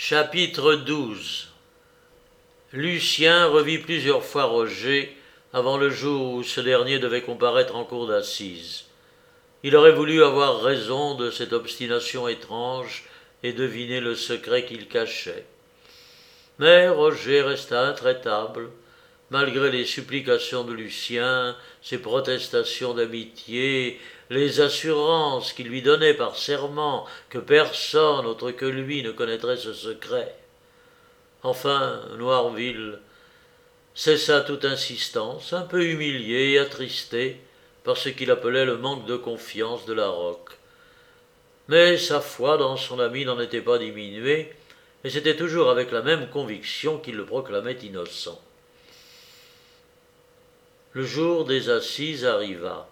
Chapitre 12. Lucien revit plusieurs fois Roger avant le jour où ce dernier devait comparaître en cour d'assises. Il aurait voulu avoir raison de cette obstination étrange et deviner le secret qu'il cachait. Mais Roger resta intraitable, malgré les supplications de Lucien, ses protestations d'amitié, les assurances qu'il lui donnait par serment que personne autre que lui ne connaîtrait ce secret. Enfin, Noirville cessa toute insistance, un peu humilié et attristé par ce qu'il appelait le manque de confiance de Larocque. Mais sa foi dans son ami n'en était pas diminuée, et c'était toujours avec la même conviction qu'il le proclamait innocent. Le jour des assises arriva.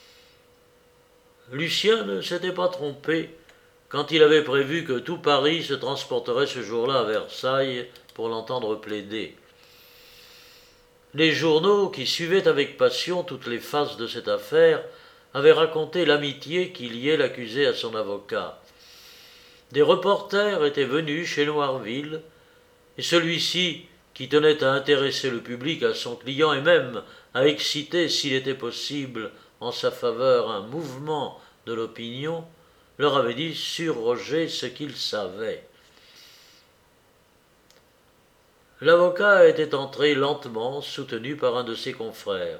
Lucien ne s'était pas trompé quand il avait prévu que tout Paris se transporterait ce jour-là à Versailles pour l'entendre plaider. Les journaux, qui suivaient avec passion toutes les phases de cette affaire, avaient raconté l'amitié qui liait l'accusé à son avocat. Des reporters étaient venus chez Noirville, et celui-ci, qui tenait à intéresser le public à son client et même à exciter, s'il était possible, en sa faveur un mouvement de l'opinion, leur avait dit sur Roger ce qu'il savait. L'avocat était entré lentement, soutenu par un de ses confrères.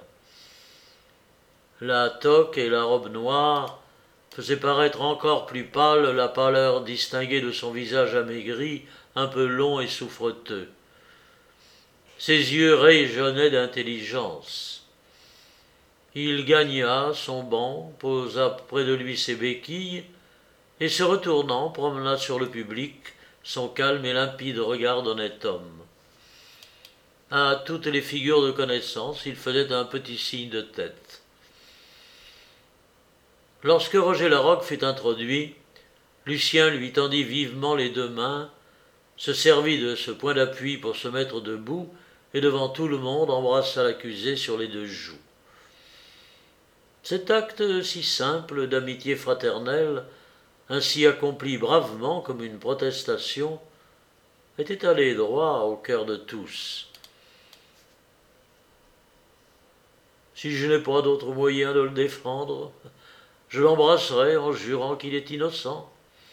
La toque et la robe noire faisaient paraître encore plus pâle la pâleur distinguée de son visage amaigri, un peu long et souffreteux. Ses yeux rayonnaient d'intelligence. Il gagna son banc, posa près de lui ses béquilles, et se retournant, promena sur le public son calme et limpide regard d'honnête homme. À toutes les figures de connaissance, il faisait un petit signe de tête. Lorsque Roger Larocque fut introduit, Lucien lui tendit vivement les deux mains, se servit de ce point d'appui pour se mettre debout, et devant tout le monde embrassa l'accusé sur les deux joues. Cet acte si simple d'amitié fraternelle, ainsi accompli bravement comme une protestation, était allé droit au cœur de tous. Si je n'ai pas d'autre moyen de le défendre, je l'embrasserai en jurant qu'il est innocent.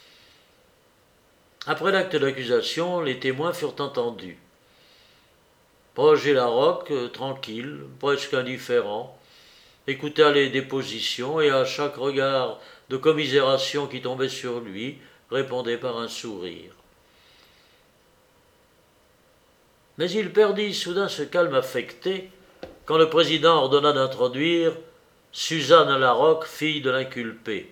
Après l'acte d'accusation, les témoins furent entendus. Roger Larocque, tranquille, presque indifférent, écouta les dépositions et à chaque regard de commisération qui tombait sur lui, répondait par un sourire. Mais il perdit soudain ce calme affecté quand le président ordonna d'introduire Suzanne Larocque, fille de l'inculpé.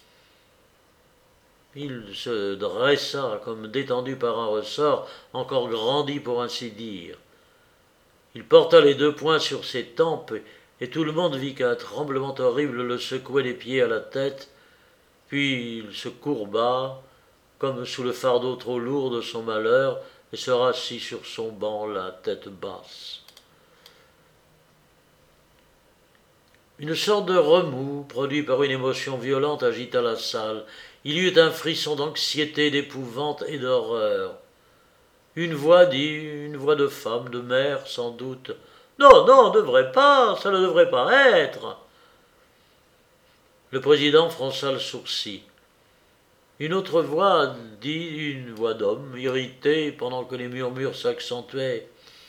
Il se dressa comme détendu par un ressort, encore grandi pour ainsi dire. Il porta les deux poings sur ses tempes, et tout le monde vit qu'un tremblement horrible le secouait des pieds à la tête, puis il se courba, comme sous le fardeau trop lourd de son malheur, et se rassit sur son banc, la tête basse. Une sorte de remous, produit par une émotion violente, agita la salle. Il y eut un frisson d'anxiété, d'épouvante et d'horreur. Une voix dit, une voix de femme, de mère sans doute. « Non, non, devrait pas, ça ne devrait pas être !» Le président fronça le sourcil. Une autre voix dit, une voix d'homme, irritée pendant que les murmures s'accentuaient.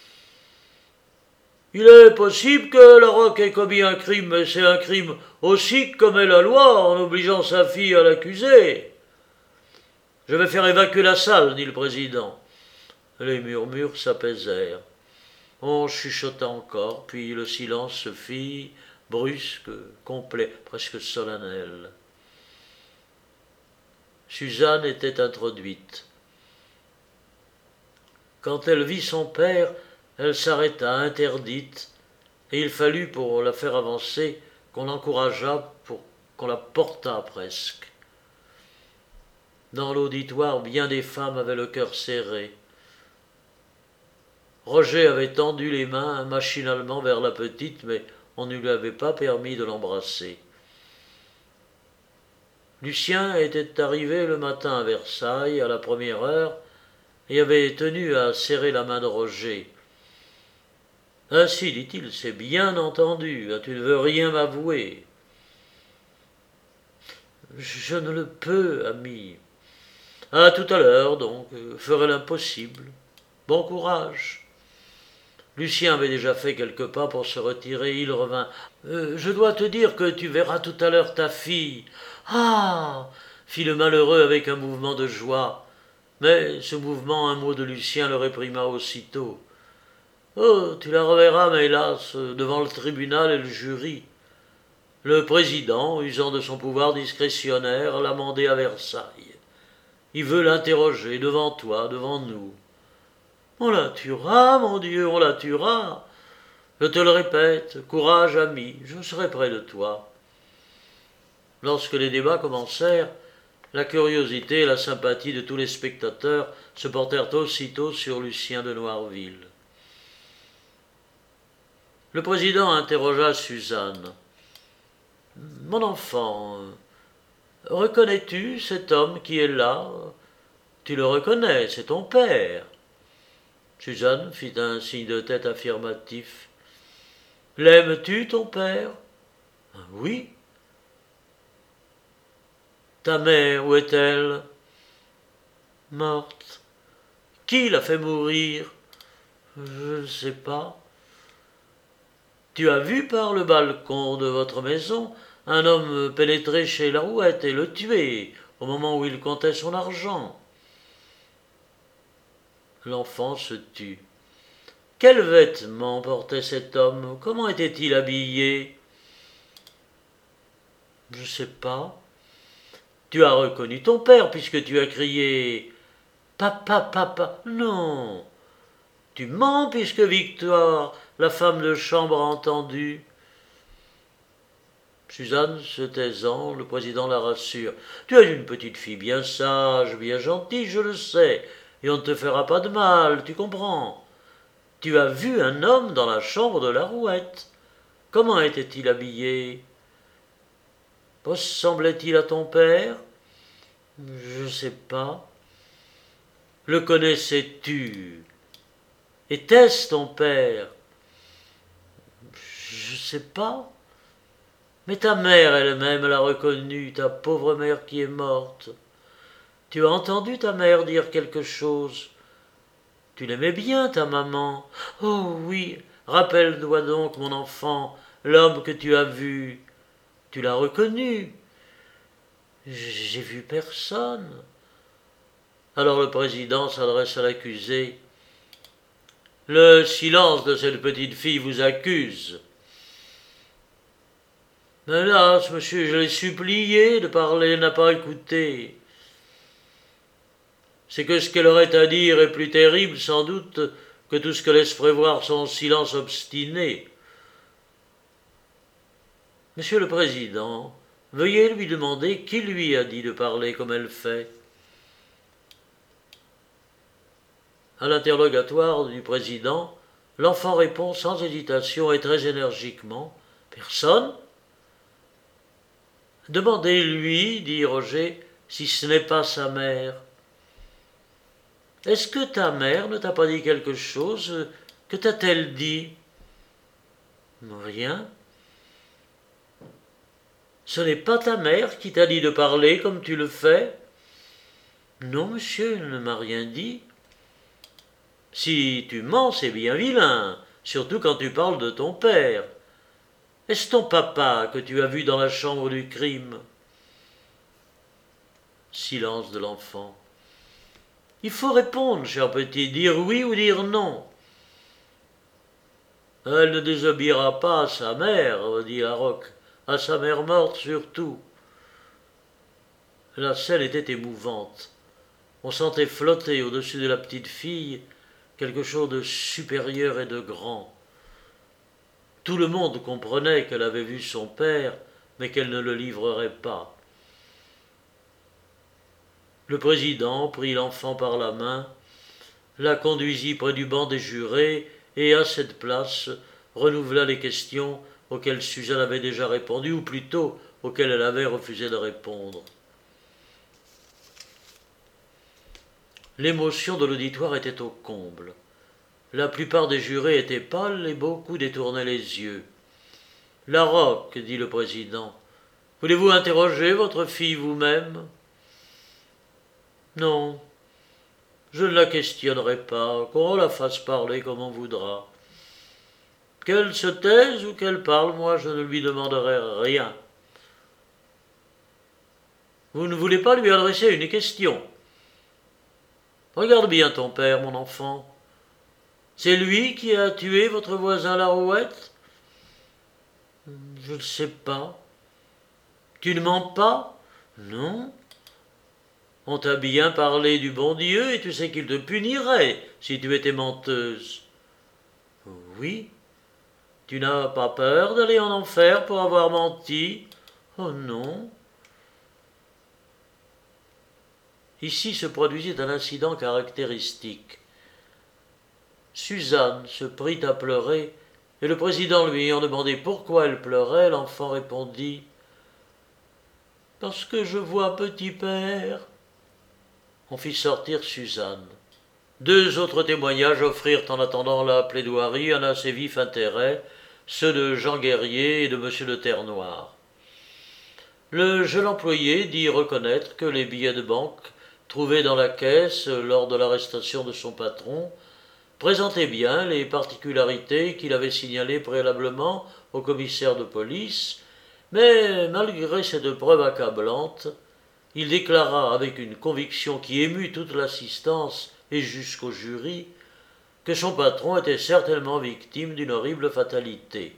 « Il est possible que Larocque ait commis un crime, mais c'est un crime aussi que commet la loi en obligeant sa fille à l'accuser. »« Je vais faire évacuer la salle, dit le président. » Les murmures s'apaisèrent. On chuchota encore, puis le silence se fit brusque, complet, presque solennel. Suzanne était introduite. Quand elle vit son père, elle s'arrêta, interdite, et il fallut, pour la faire avancer, qu'on l'encourageât, pour qu'on la portât presque. Dans l'auditoire, bien des femmes avaient le cœur serré. Roger avait tendu les mains machinalement vers la petite, mais on ne lui avait pas permis de l'embrasser. Lucien était arrivé le matin à Versailles à la première heure, et avait tenu à serrer la main de Roger. « Ainsi, dit-il, c'est bien entendu, tu ne veux rien m'avouer. »« Je ne le peux, ami. »« À tout à l'heure, donc, ferai l'impossible. Bon courage. » Lucien avait déjà fait quelques pas pour se retirer. Il revint. « Je dois te dire que tu verras tout à l'heure ta fille. »« Ah !» fit le malheureux avec un mouvement de joie. Mais ce mouvement, un mot de Lucien le réprima aussitôt. « Oh, tu la reverras, mais hélas, devant le tribunal et le jury. Le président, usant de son pouvoir discrétionnaire, l'a mandé à Versailles. Il veut l'interroger devant toi, devant nous. » « On la tuera, mon Dieu, on la tuera. Je te le répète, courage, ami, je serai près de toi. » Lorsque les débats commencèrent, la curiosité et la sympathie de tous les spectateurs se portèrent aussitôt sur Lucien de Noirville. Le président interrogea Suzanne. « Mon enfant, reconnais-tu cet homme qui est là? Tu le reconnais, c'est ton père. » Suzanne fit un signe de tête affirmatif. « L'aimes-tu, ton père? »« Oui. »« Ta mère, où est-elle? »« Morte. »« Qui l'a fait mourir? »« Je ne sais pas. »« Tu as vu par le balcon de votre maison un homme pénétrer chez Larouette et le tuer au moment où il comptait son argent. » L'enfant se tut. « Quels vêtements portait cet homme? Comment était-il habillé? »« Je ne sais pas. »« Tu as reconnu ton père puisque tu as crié « Papa, papa !»« Non. »« Tu mens puisque Victoire, la femme de chambre, a entendu. » Suzanne se taisant, le président la rassure. « Tu es une petite fille bien sage, bien gentille, je le sais, et on ne te fera pas de mal, tu comprends. Tu as vu un homme dans la chambre de Larouette. Comment était-il habillé? Ressemblait-il à ton père? Je ne sais pas. Le connaissais-tu? Était-ce ton père? Je ne sais pas. Mais ta mère elle-même l'a reconnu, ta pauvre mère qui est morte. Tu as entendu ta mère dire quelque chose? Tu l'aimais bien, ta maman. Oh oui, rappelle-toi donc, mon enfant, l'homme que tu as vu. Tu l'as reconnu. J'ai vu personne. Alors le président s'adresse à l'accusé. Le silence de cette petite fille vous accuse. Hélas, monsieur, je l'ai supplié de parler, elle n'a pas écouté. C'est que ce qu'elle aurait à dire est plus terrible, sans doute, que tout ce que laisse prévoir son silence obstiné. Monsieur le Président, veuillez lui demander qui lui a dit de parler comme elle fait. À l'interrogatoire du Président, l'enfant répond sans hésitation et très énergiquement. « Personne ?» « Demandez-lui, dit Roger, si ce n'est pas sa mère. »« Est-ce que ta mère ne t'a pas dit quelque chose? Que t'a-t-elle dit? » ?»« Rien. »« Ce n'est pas ta mère qui t'a dit de parler comme tu le fais? » ?»« Non, monsieur, elle ne m'a rien dit. »« Si tu mens, c'est bien vilain, surtout quand tu parles de ton père. Est-ce ton papa que tu as vu dans la chambre du crime? » Silence de l'enfant. « Il faut répondre, cher petit, dire oui ou dire non. »« Elle ne désobéira pas à sa mère, dit Larocque, à sa mère morte surtout. » La scène était émouvante. On sentait flotter au-dessus de la petite fille quelque chose de supérieur et de grand. Tout le monde comprenait qu'elle avait vu son père, mais qu'elle ne le livrerait pas. Le président prit l'enfant par la main, la conduisit près du banc des jurés et, à cette place, renouvela les questions auxquelles Suzanne avait déjà répondu, ou plutôt auxquelles elle avait refusé de répondre. L'émotion de l'auditoire était au comble. La plupart des jurés étaient pâles et beaucoup détournaient les yeux. « Larocque, dit le président, voulez-vous interroger votre fille vous-même ?»« Non, je ne la questionnerai pas, qu'on la fasse parler comme on voudra. Qu'elle se taise ou qu'elle parle, moi je ne lui demanderai rien. » « Vous ne voulez pas lui adresser une question ? Regarde bien ton père, mon enfant. C'est lui qui a tué votre voisin Larouette ? Je ne sais pas. Tu ne mens pas ? Non. On t'a bien parlé du bon Dieu et tu sais qu'il te punirait si tu étais menteuse. Oui. Tu n'as pas peur d'aller en enfer pour avoir menti ? Oh non. Ici se produisit un incident caractéristique. Suzanne se prit à pleurer, et le président lui ayant demandé pourquoi elle pleurait, l'enfant répondit « Parce que je vois petit père. » On fit sortir Suzanne. Deux autres témoignages offrirent en attendant la plaidoirie un assez vif intérêt, ceux de Jean Guerrier et de M. de Terrenoire. Le jeune employé dit reconnaître que les billets de banque trouvés dans la caisse lors de l'arrestation de son patron présentaient bien les particularités qu'il avait signalées préalablement au commissaire de police, mais malgré cette preuve accablante, il déclara avec une conviction qui émut toute l'assistance et jusqu'au jury que son patron était certainement victime d'une horrible fatalité.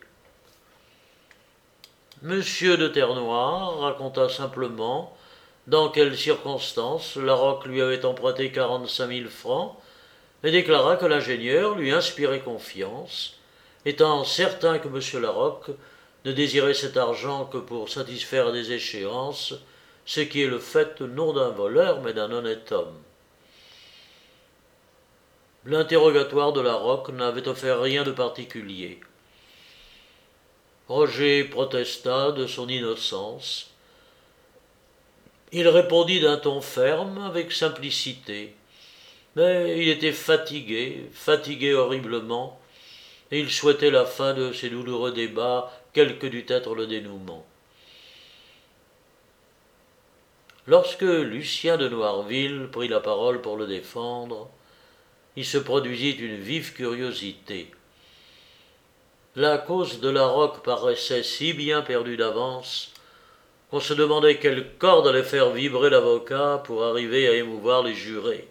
Monsieur de Terrenoire raconta simplement dans quelles circonstances Larocque lui avait emprunté 45 000 francs et déclara que l'ingénieur lui inspirait confiance, étant certain que M. Larocque ne désirait cet argent que pour satisfaire à des échéances, ce qui est le fait non d'un voleur mais d'un honnête homme. L'interrogatoire de Larocque n'avait offert rien de particulier. Roger protesta de son innocence. Il répondit d'un ton ferme, avec simplicité. Mais il était fatigué horriblement, et il souhaitait la fin de ces douloureux débats, quel que dût être le dénouement. Lorsque Lucien de Noirville prit la parole pour le défendre, il se produisit une vive curiosité. La cause de Larocque paraissait si bien perdue d'avance qu'on se demandait quelle corde allait faire vibrer l'avocat pour arriver à émouvoir les jurés.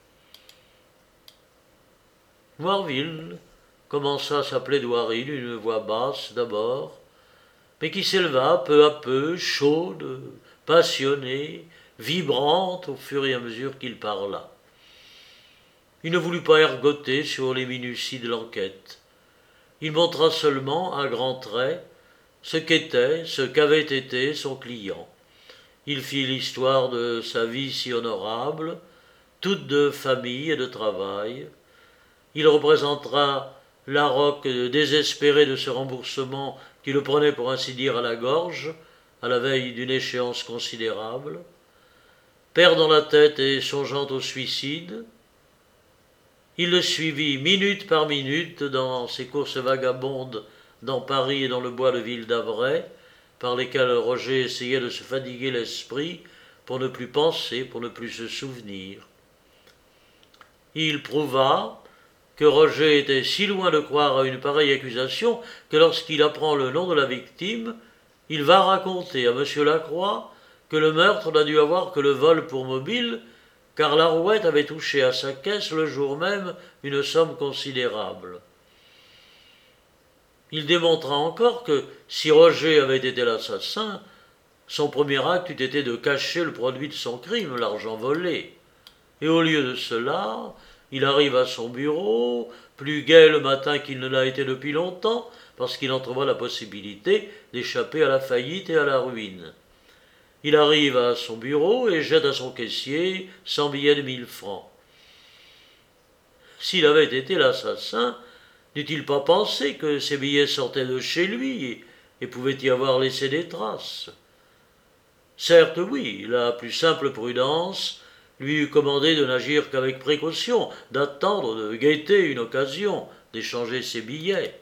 Noirville commença sa plaidoirie d'une voix basse d'abord, mais qui s'éleva peu à peu, chaude, passionnée, vibrante au fur et à mesure qu'il parla. Il ne voulut pas ergoter sur les minuties de l'enquête. Il montra seulement, à grands traits, ce qu'avait été son client. Il fit l'histoire de sa vie si honorable, toute de famille et de travail. Il représentera Larocque désespéré de ce remboursement qui le prenait pour ainsi dire à la gorge, à la veille d'une échéance considérable, perdant la tête et songeant au suicide. Il le suivit minute par minute dans ses courses vagabondes dans Paris et dans le bois de Ville-d'Avray, par lesquelles Roger essayait de se fatiguer l'esprit pour ne plus penser, pour ne plus se souvenir. Il prouva que Roger était si loin de croire à une pareille accusation que lorsqu'il apprend le nom de la victime, il va raconter à M. Lacroix que le meurtre n'a dû avoir que le vol pour mobile, car Larouette avait touché à sa caisse le jour même une somme considérable. Il démontra encore que, si Roger avait été l'assassin, son premier acte eût été de cacher le produit de son crime, l'argent volé. Et au lieu de cela, il arrive à son bureau, plus gai le matin qu'il ne l'a été depuis longtemps, parce qu'il entrevoit la possibilité d'échapper à la faillite et à la ruine. Il arrive à son bureau et jette à son caissier 100 billets de 1000 francs. S'il avait été l'assassin, n'eût-il pas pensé que ces billets sortaient de chez lui et pouvaient y avoir laissé des traces ? Certes, oui, la plus simple prudence lui eût commandé de n'agir qu'avec précaution, d'attendre, de guetter une occasion, d'échanger ses billets.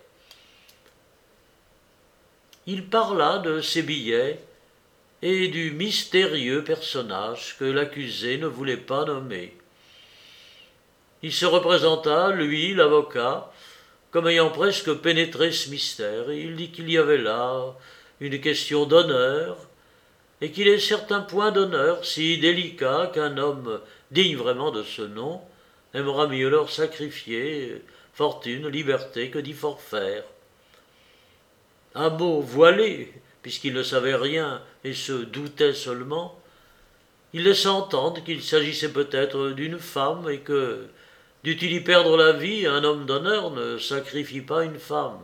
Il parla de ses billets et du mystérieux personnage que l'accusé ne voulait pas nommer. Il se représenta, lui, l'avocat, comme ayant presque pénétré ce mystère, et il dit qu'il y avait là une question d'honneur, et qu'il est certain point d'honneur si délicat qu'un homme digne vraiment de ce nom aimera mieux leur sacrifier fortune, liberté que d'y forfaire. Un mot voilé, puisqu'il ne savait rien et se doutait seulement, il laissa entendre qu'il s'agissait peut-être d'une femme et que, dût-il y perdre la vie, un homme d'honneur ne sacrifie pas une femme.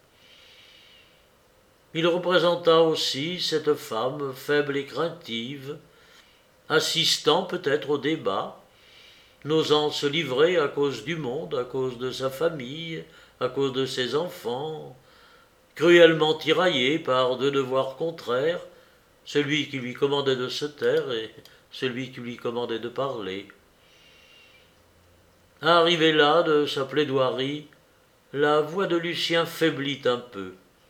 Il représenta aussi cette femme faible et craintive, assistant peut-être au débat, n'osant se livrer à cause du monde, à cause de sa famille, à cause de ses enfants, cruellement tiraillée par deux devoirs contraires, celui qui lui commandait de se taire et celui qui lui commandait de parler. Arrivé là de sa plaidoirie, la voix de Lucien faiblit un peu.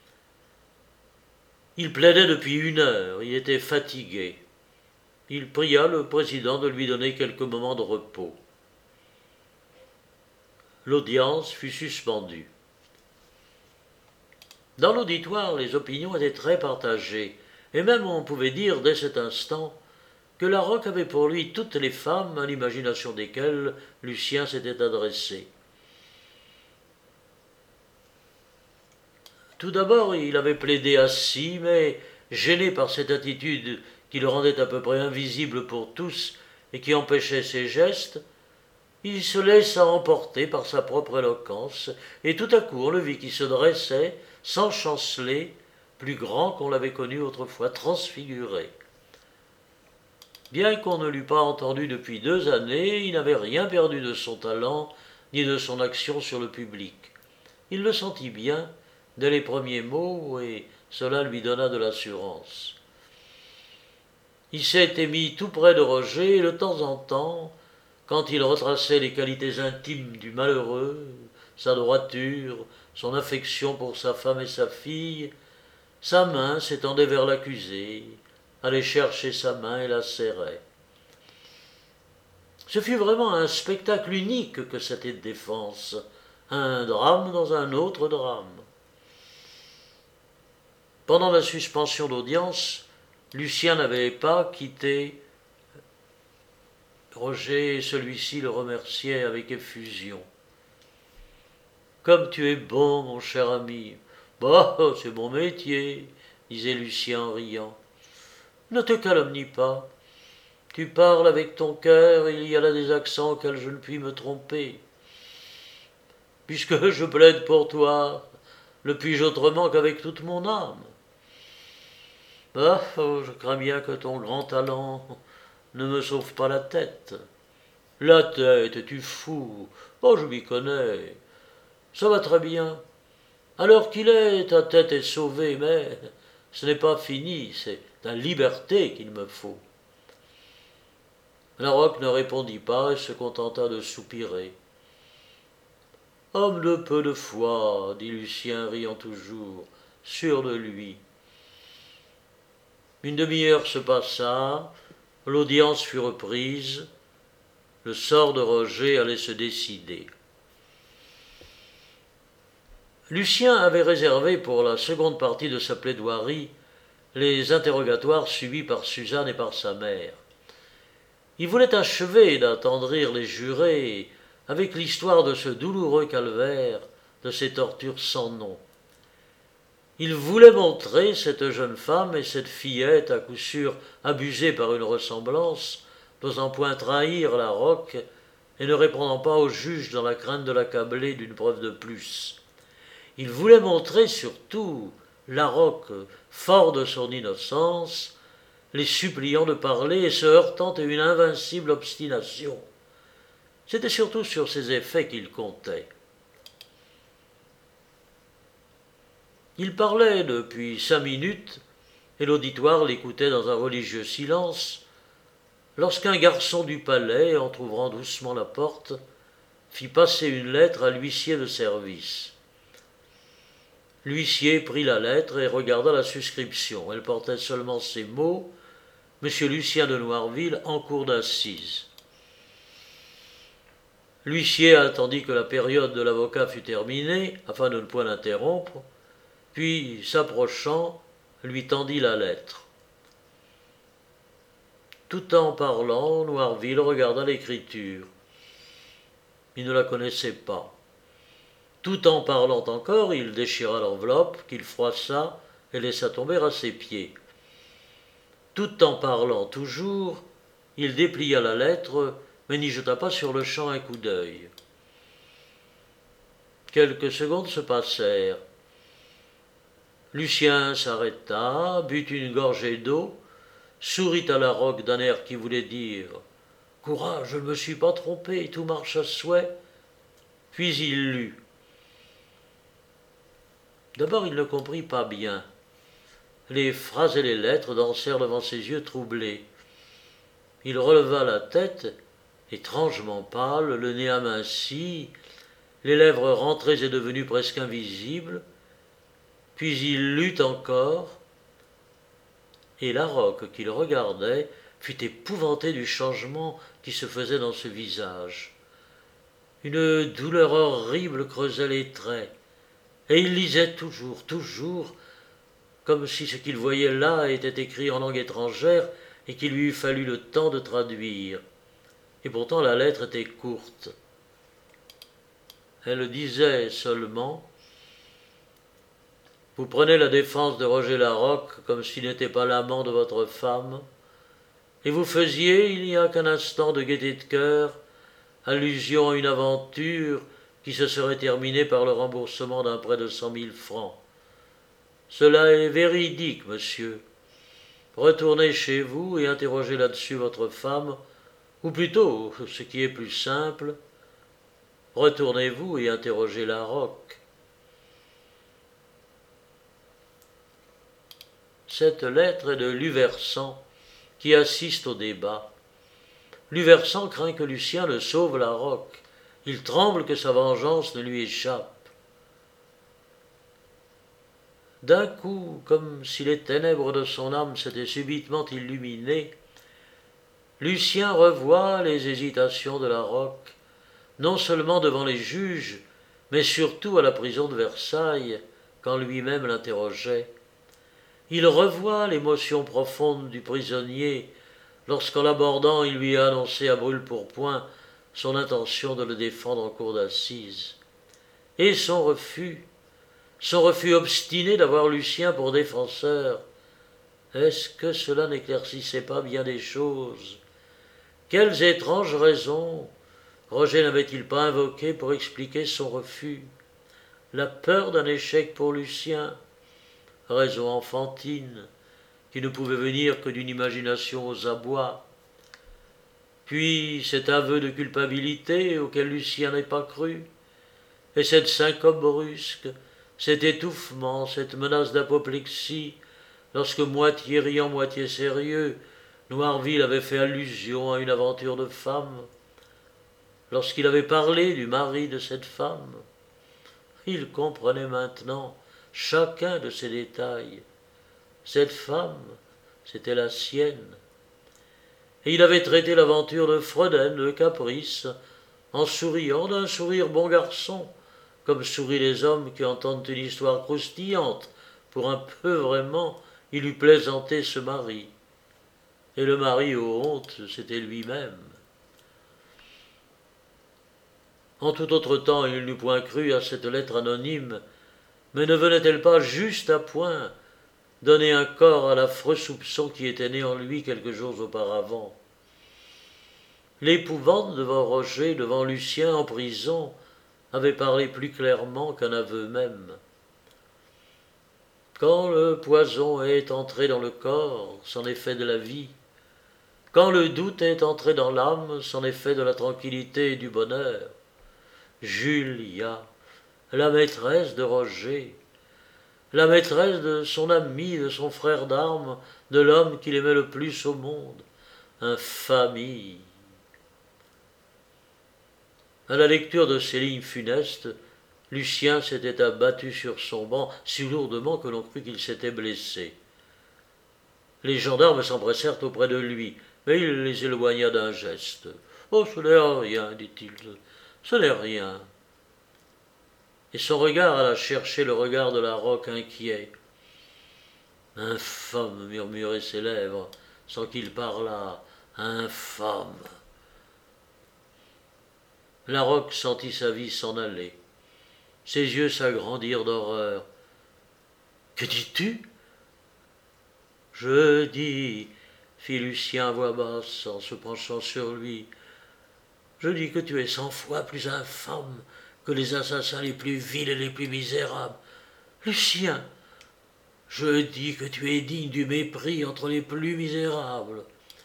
Il plaidait depuis 1 heure, il était fatigué. Il pria le président de lui donner quelques moments de repos. L'audience fut suspendue. Dans l'auditoire, les opinions étaient très partagées, et même on pouvait dire dès cet instant que Larocque avait pour lui toutes les femmes à l'imagination desquelles Lucien s'était adressé. Tout d'abord, il avait plaidé assis, mais gêné par cette attitude qui le rendait à peu près invisible pour tous et qui empêchait ses gestes, il se laissa emporter par sa propre éloquence, et tout à coup on le vit qui se dressait, sans chanceler, plus grand qu'on l'avait connu autrefois, transfiguré. Bien qu'on ne l'eût pas entendu depuis 2 années, il n'avait rien perdu de son talent, ni de son action sur le public. Il le sentit bien, dès les premiers mots, et cela lui donna de l'assurance. Il s'était mis tout près de Roger, et de temps en temps, quand il retraçait les qualités intimes du malheureux, sa droiture, son affection pour sa femme et sa fille, sa main s'étendait vers l'accusé, allait chercher sa main et la serrait. Ce fut vraiment un spectacle unique que cette défense, un drame dans un autre drame. Pendant la suspension d'audience, Lucien n'avait pas quitté Roger, et celui-ci le remerciait avec effusion. « Comme tu es bon, mon cher ami. Bah, c'est mon métier, disait Lucien en riant. Ne te calomnie pas. Tu parles avec ton cœur, et il y a là des accents auxquels je ne puis me tromper. Puisque je plaide pour toi, le puis-je autrement qu'avec toute mon âme? Ah, je crains bien que ton grand talent ne me sauve pas la tête. La tête, es-tu fou? Oh, je m'y connais. Ça va très bien. À l'heure qu'il est, ta tête est sauvée, mais ce n'est pas fini, c'est la liberté qu'il me faut. Larocque ne répondit pas et se contenta de soupirer. Homme de peu de foi, dit Lucien, riant toujours, sûr de lui. Une demi-heure se passa, l'audience fut reprise, le sort de Roger allait se décider. Lucien avait réservé pour la seconde partie de sa plaidoirie les interrogatoires subis par Suzanne et par sa mère. Il voulait achever d'attendrir les jurés avec l'histoire de ce douloureux calvaire, de ces tortures sans nom. Il voulait montrer cette jeune femme et cette fillette à coup sûr abusée par une ressemblance, n'osant point trahir Larocque et ne répondant pas au juge dans la crainte de l'accabler d'une preuve de plus. Il voulait montrer surtout Larocque, fort de son innocence, les suppliant de parler et se heurtant à une invincible obstination. C'était surtout sur ces effets qu'il comptait. Il parlait depuis 5 minutes, et l'auditoire l'écoutait dans un religieux silence, lorsqu'un garçon du palais, entr'ouvrant doucement la porte, fit passer une lettre à l'huissier de service. L'huissier prit la lettre et regarda la suscription. Elle portait seulement ces mots: « Monsieur Lucien de Noirville, en cour d'assises ». L'huissier attendit que la période de l'avocat fût terminée, afin de ne point l'interrompre, puis, s'approchant, lui tendit la lettre. Tout en parlant, Noirville regarda l'écriture. Il ne la connaissait pas. Tout en parlant encore, il déchira l'enveloppe, qu'il froissa et laissa tomber à ses pieds. Tout en parlant toujours, il déplia la lettre, mais n'y jeta pas sur le champ un coup d'œil. Quelques secondes se passèrent. Lucien s'arrêta, but une gorgée d'eau, sourit à Larocque d'un air qui voulait dire « Courage, je ne me suis pas trompé, tout marche à souhait », puis il lut. D'abord, il ne comprit pas bien. Les phrases et les lettres dansèrent devant ses yeux troublés. Il releva la tête, étrangement pâle, le nez aminci, les lèvres rentrées et devenues presque invisibles, puis il lut encore, et Larocque, qui le regardait, fut épouvanté du changement qui se faisait dans ce visage. Une douleur horrible creusait les traits, et il lisait toujours, comme si ce qu'il voyait là était écrit en langue étrangère et qu'il lui eût fallu le temps de traduire. Et pourtant la lettre était courte. Elle disait seulement « Vous prenez la défense de Roger Larocque comme s'il n'était pas l'amant de votre femme, et vous faisiez, il n'y a qu'un instant de gaieté de cœur, allusion à une aventure qui se serait terminée par le remboursement d'un prêt de 100 000 francs. Cela est véridique, monsieur. Retournez chez vous et interrogez là-dessus votre femme, ou plutôt, ce qui est plus simple, retournez-vous et interrogez Larocque. » Cette lettre est de Luversant, qui assiste au débat. Luversant craint que Lucien ne sauve Larocque. Il tremble que sa vengeance ne lui échappe. D'un coup, comme si les ténèbres de son âme s'étaient subitement illuminées, Lucien revoit les hésitations de Larocque, non seulement devant les juges, mais surtout à la prison de Versailles, quand lui-même l'interrogeait. Il revoit l'émotion profonde du prisonnier lorsqu'en l'abordant il lui a annoncé à brûle-pourpoint son intention de le défendre en cour d'assises. Et son refus obstiné d'avoir Lucien pour défenseur. Est-ce que cela n'éclaircissait pas bien des choses? Quelles étranges raisons Roger n'avait-il pas invoquées pour expliquer son refus? La peur d'un échec pour Lucien, raison enfantine, qui ne pouvait venir que d'une imagination aux abois. Puis cet aveu de culpabilité auquel Lucien n'ait pas cru, et cette syncope brusque, cet étouffement, cette menace d'apoplexie, lorsque moitié riant, moitié sérieux, Noirville avait fait allusion à une aventure de femme, lorsqu'il avait parlé du mari de cette femme. Il comprenait maintenant chacun de ces détails. Cette femme, c'était la sienne. Et il avait traité l'aventure de Fredaine, de caprice, en souriant d'un sourire bon garçon, comme sourient les hommes qui entendent une histoire croustillante. Pour un peu vraiment, il eût plaisanté ce mari. Et le mari aux hontes, c'était lui-même. En tout autre temps, il n'eût point cru à cette lettre anonyme, mais ne venait-elle pas juste à point donner un corps à l'affreux soupçon qui était né en lui quelques jours auparavant? L'épouvante devant Roger, devant Lucien en prison, avait parlé plus clairement qu'un aveu même. Quand le poison est entré dans le corps, c'en est fait de la vie. Quand le doute est entré dans l'âme, c'en est fait de la tranquillité et du bonheur. Julia, la maîtresse de Roger, la maîtresse de son ami, de son frère d'armes, de l'homme qu'il aimait le plus au monde, infamie. À la lecture de ces lignes funestes, Lucien s'était abattu sur son banc si lourdement que l'on crut qu'il s'était blessé. Les gendarmes s'empressèrent auprès de lui, mais il les éloigna d'un geste. « Oh, ce n'est rien, dit-il, ce n'est rien. » Et son regard alla chercher le regard de Larocque inquiet. « Infâme, murmuraient ses lèvres, sans qu'il parlât. Infâme. » Larocque sentit sa vie s'en aller. Ses yeux s'agrandirent d'horreur. « Que dis-tu » ? « Je dis, fit Lucien à voix basse en se penchant sur lui, je dis que tu es 100 fois plus infâme que les assassins les plus vils et les plus misérables. Lucien, je dis que tu es digne du mépris entre les plus misérables.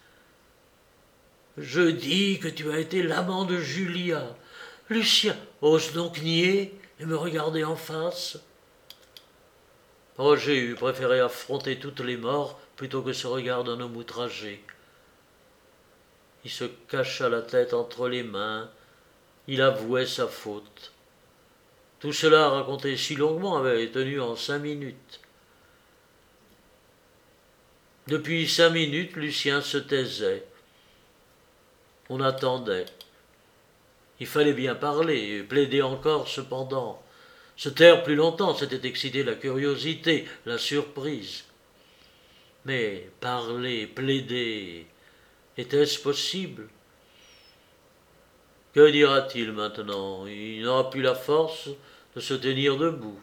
Je dis que tu as été l'amant de Julia. Lucien, ose donc nier et me regarder en face. » Roger eût préféré affronter toutes les morts plutôt que ce regard d'un homme outragé. Il se cacha la tête entre les mains, il avouait sa faute. Tout cela raconté si longuement avait tenu en 5 minutes. Depuis 5 minutes, Lucien se taisait. On attendait. Il fallait bien parler, plaider encore cependant. Se taire plus longtemps, c'était exciter la curiosité, la surprise. Mais parler, plaider, était-ce possible ? Que dira-t-il maintenant ? Il n'aura plus la force de se tenir debout.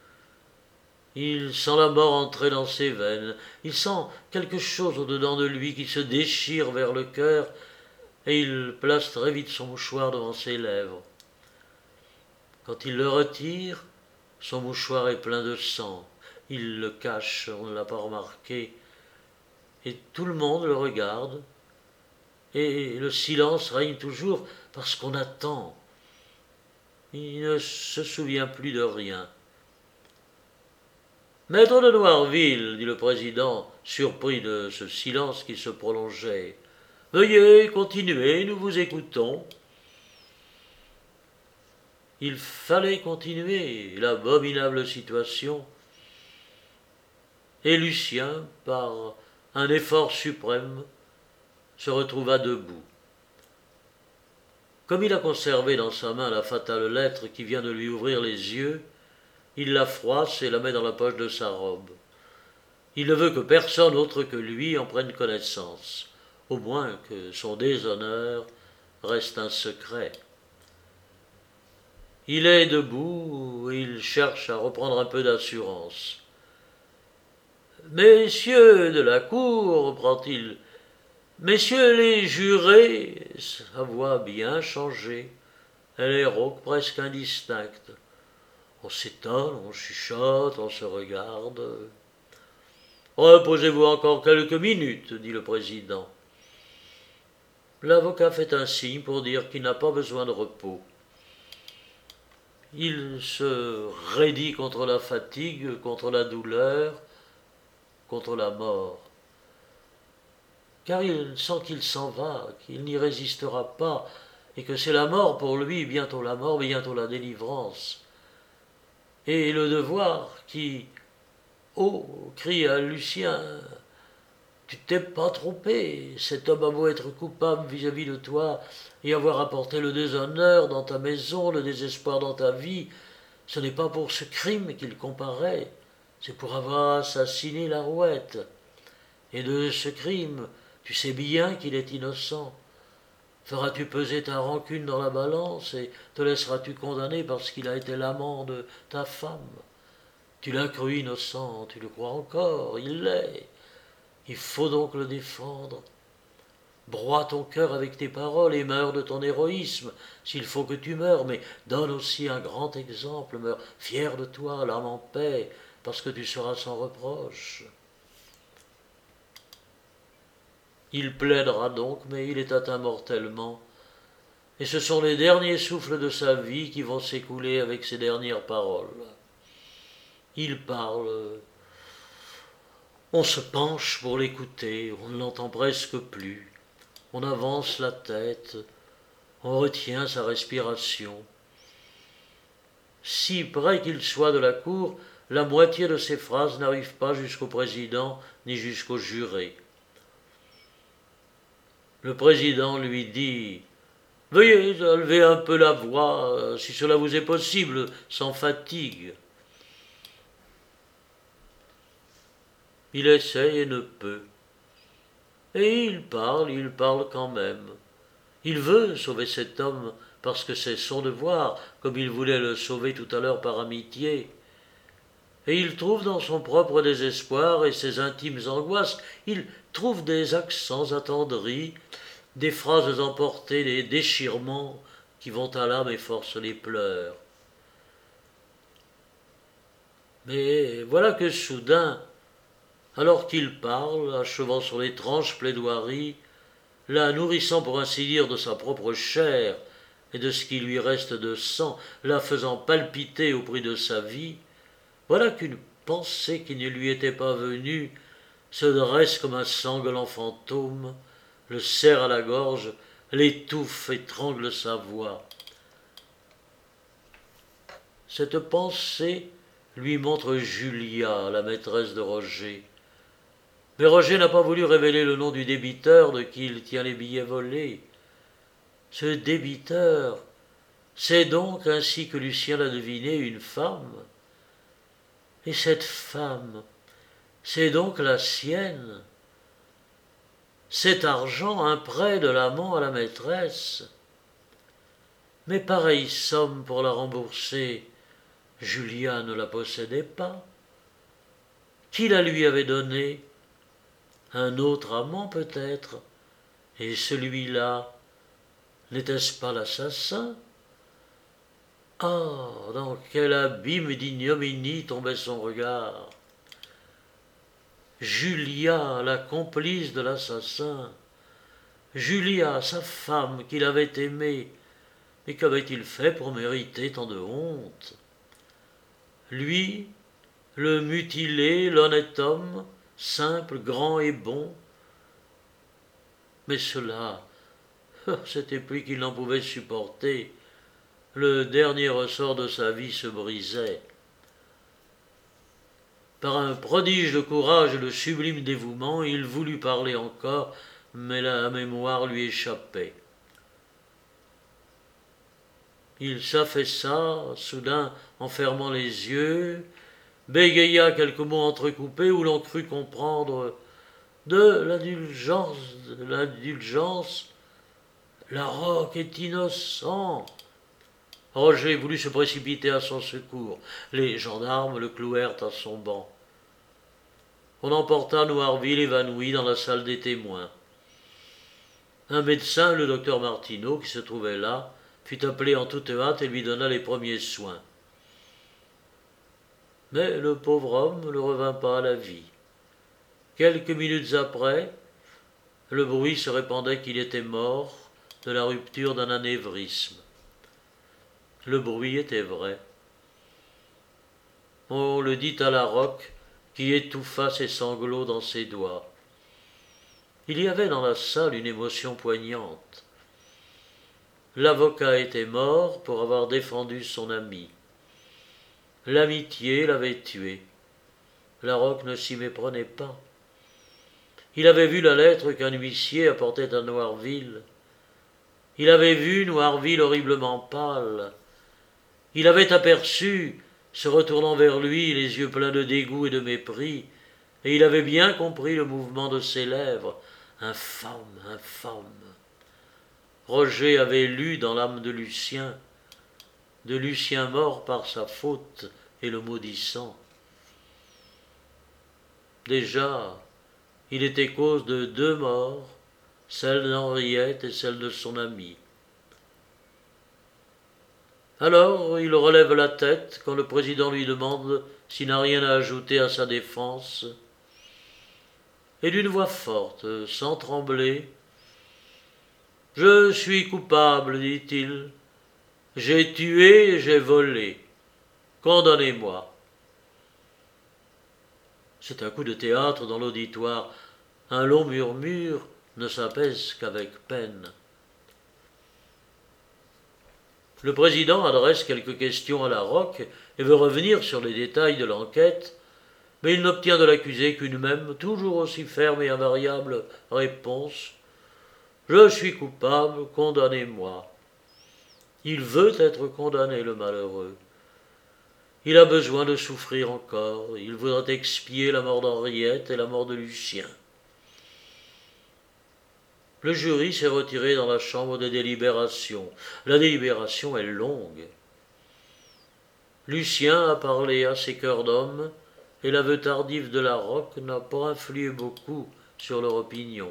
Il sent la mort entrer dans ses veines. Il sent quelque chose au-dedans de lui qui se déchire vers le cœur et il place très vite son mouchoir devant ses lèvres. Quand il le retire, son mouchoir est plein de sang. Il le cache, on ne l'a pas remarqué. Et tout le monde le regarde. Et le silence règne toujours parce qu'on attend. Il ne se souvient plus de rien. « Maître de Noirville, dit le président, surpris de ce silence qui se prolongeait, veuillez continuer, nous vous écoutons. » Il fallait continuer l'abominable situation. Et Lucien, par un effort suprême, se retrouva debout. Comme il a conservé dans sa main la fatale lettre qui vient de lui ouvrir les yeux, il la froisse et la met dans la poche de sa robe. Il ne veut que personne autre que lui en prenne connaissance, au moins que son déshonneur reste un secret. Il est debout et il cherche à reprendre un peu d'assurance. « Messieurs de la cour, reprend-il, messieurs les jurés, sa voix a bien changé, elle est rauque, presque indistincte. On s'étonne, on chuchote, on se regarde. Reposez-vous encore quelques minutes, dit le président. L'avocat fait un signe pour dire qu'il n'a pas besoin de repos. Il se raidit contre la fatigue, contre la douleur, contre la mort. Car il sent qu'il s'en va, qu'il n'y résistera pas, et que c'est la mort pour lui, bientôt la mort, bientôt la délivrance. Et le devoir qui, oh, crie à Lucien, tu t'es pas trompé, cet homme a beau être coupable vis-à-vis de toi et avoir apporté le déshonneur dans ta maison, le désespoir dans ta vie, ce n'est pas pour ce crime qu'il comparaît, c'est pour avoir assassiné l'Arouette. Et de ce crime, tu sais bien qu'il est innocent. Feras-tu peser ta rancune dans la balance et te laisseras-tu condamner parce qu'il a été l'amant de ta femme ? Tu l'as cru innocent, tu le crois encore, il l'est. Il faut donc le défendre. Broie ton cœur avec tes paroles et meurs de ton héroïsme, s'il faut que tu meures, mais donne aussi un grand exemple, meurs fier de toi, l'âme en paix, parce que tu seras sans reproche. Il plaidera donc, mais il est atteint mortellement, et ce sont les derniers souffles de sa vie qui vont s'écouler avec ses dernières paroles. Il parle, on se penche pour l'écouter, on ne l'entend presque plus. On avance la tête, on retient sa respiration. Si près qu'il soit de la cour, la moitié de ses phrases n'arrive pas jusqu'au président ni jusqu'au juré. Le président lui dit « Veuillez élever un peu la voix, si cela vous est possible, sans fatigue. » Il essaye et ne peut. Et il parle quand même. Il veut sauver cet homme parce que c'est son devoir, comme il voulait le sauver tout à l'heure par amitié. Et il trouve dans son propre désespoir et ses intimes angoisses, il trouve des accents attendris, des phrases emportées, des déchirements qui vont à l'âme et forcent les pleurs. Mais voilà que soudain, alors qu'il parle, achevant son étrange plaidoirie, la nourrissant pour ainsi dire de sa propre chair et de ce qui lui reste de sang, la faisant palpiter au prix de sa vie, voilà qu'une pensée qui ne lui était pas venue se dresse comme un sanglant fantôme, le serre à la gorge, l'étouffe, étrangle sa voix. Cette pensée lui montre Julia, la maîtresse de Roger. Mais Roger n'a pas voulu révéler le nom du débiteur de qui il tient les billets volés. Ce débiteur, c'est donc, ainsi que Lucien l'a deviné, une femme. Et cette femme, c'est donc la sienne. Cet argent, un prêt de l'amant à la maîtresse. Mais pareille somme pour la rembourser, Julia ne la possédait pas. Qui la lui avait donnée? Un autre amant peut-être, et celui-là, n'était-ce pas l'assassin? Ah, dans quel abîme d'ignominie tombait son regard! Julia, la complice de l'assassin, Julia, sa femme qu'il avait aimée, mais qu'avait-il fait pour mériter tant de honte? Lui, le mutilé, l'honnête homme, simple, grand et bon. Mais cela, c'était plus qu'il n'en pouvait supporter. Le dernier ressort de sa vie se brisait. Par un prodige de courage et de sublime dévouement, il voulut parler encore, mais la mémoire lui échappait. Il s'affaissa, soudain, en fermant les yeux, bégaya quelques mots entrecoupés où l'on crut comprendre de l'indulgence. Larocque est innocent. Roger voulut se précipiter à son secours. Les gendarmes le clouèrent à son banc. On emporta Noirville évanoui dans la salle des témoins. Un médecin, le docteur Martineau, qui se trouvait là, fut appelé en toute hâte et lui donna les premiers soins. Mais le pauvre homme ne revint pas à la vie. Quelques minutes après, le bruit se répandait qu'il était mort de la rupture d'un anévrisme. Le bruit était vrai. On le dit à Larocque, qui étouffa ses sanglots dans ses doigts. Il y avait dans la salle une émotion poignante. L'avocat était mort pour avoir défendu son ami. L'amitié l'avait tué. Larocque ne s'y méprenait pas. Il avait vu la lettre qu'un huissier apportait à Noirville. Il avait vu Noirville horriblement pâle. Il avait aperçu, se retournant vers lui, les yeux pleins de dégoût et de mépris, et il avait bien compris le mouvement de ses lèvres. Infâme, infâme. Roger avait lu dans l'âme de Lucien mort par sa faute et le maudissant. Déjà, il était cause de 2 morts, celle d'Henriette et celle de son ami. Alors il relève la tête quand le président lui demande s'il n'a rien à ajouter à sa défense. Et d'une voix forte, sans trembler, « Je suis coupable, dit-il. J'ai tué, j'ai volé. Condamnez-moi. » C'est un coup de théâtre dans l'auditoire. Un long murmure ne s'apaise qu'avec peine. Le président adresse quelques questions à Larocque et veut revenir sur les détails de l'enquête, mais il n'obtient de l'accusé qu'une même, toujours aussi ferme et invariable réponse. « Je suis coupable, condamnez-moi. » Il veut être condamné, le malheureux. Il a besoin de souffrir encore, il voudrait expier la mort d'Henriette et la mort de Lucien. Le jury s'est retiré dans la chambre de délibération. La délibération est longue. Lucien a parlé à ses cœurs d'homme, et l'aveu tardif de Larocque n'a pas influé beaucoup sur leur opinion.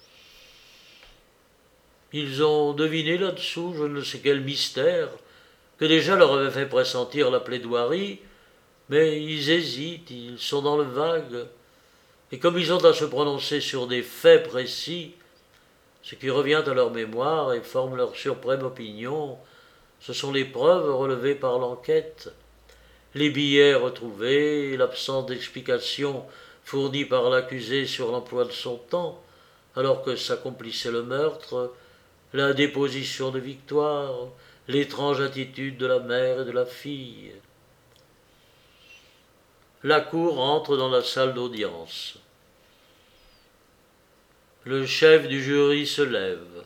Ils ont deviné là-dessous je ne sais quel mystère que déjà leur avait fait pressentir la plaidoirie, mais ils hésitent, ils sont dans le vague, et comme ils ont à se prononcer sur des faits précis, ce qui revient à leur mémoire et forme leur suprême opinion, ce sont les preuves relevées par l'enquête, les billets retrouvés, l'absence d'explication fournie par l'accusé sur l'emploi de son temps, alors que s'accomplissait le meurtre, la déposition de Victoire, l'étrange attitude de la mère et de la fille. La cour entre dans la salle d'audience. Le chef du jury se lève.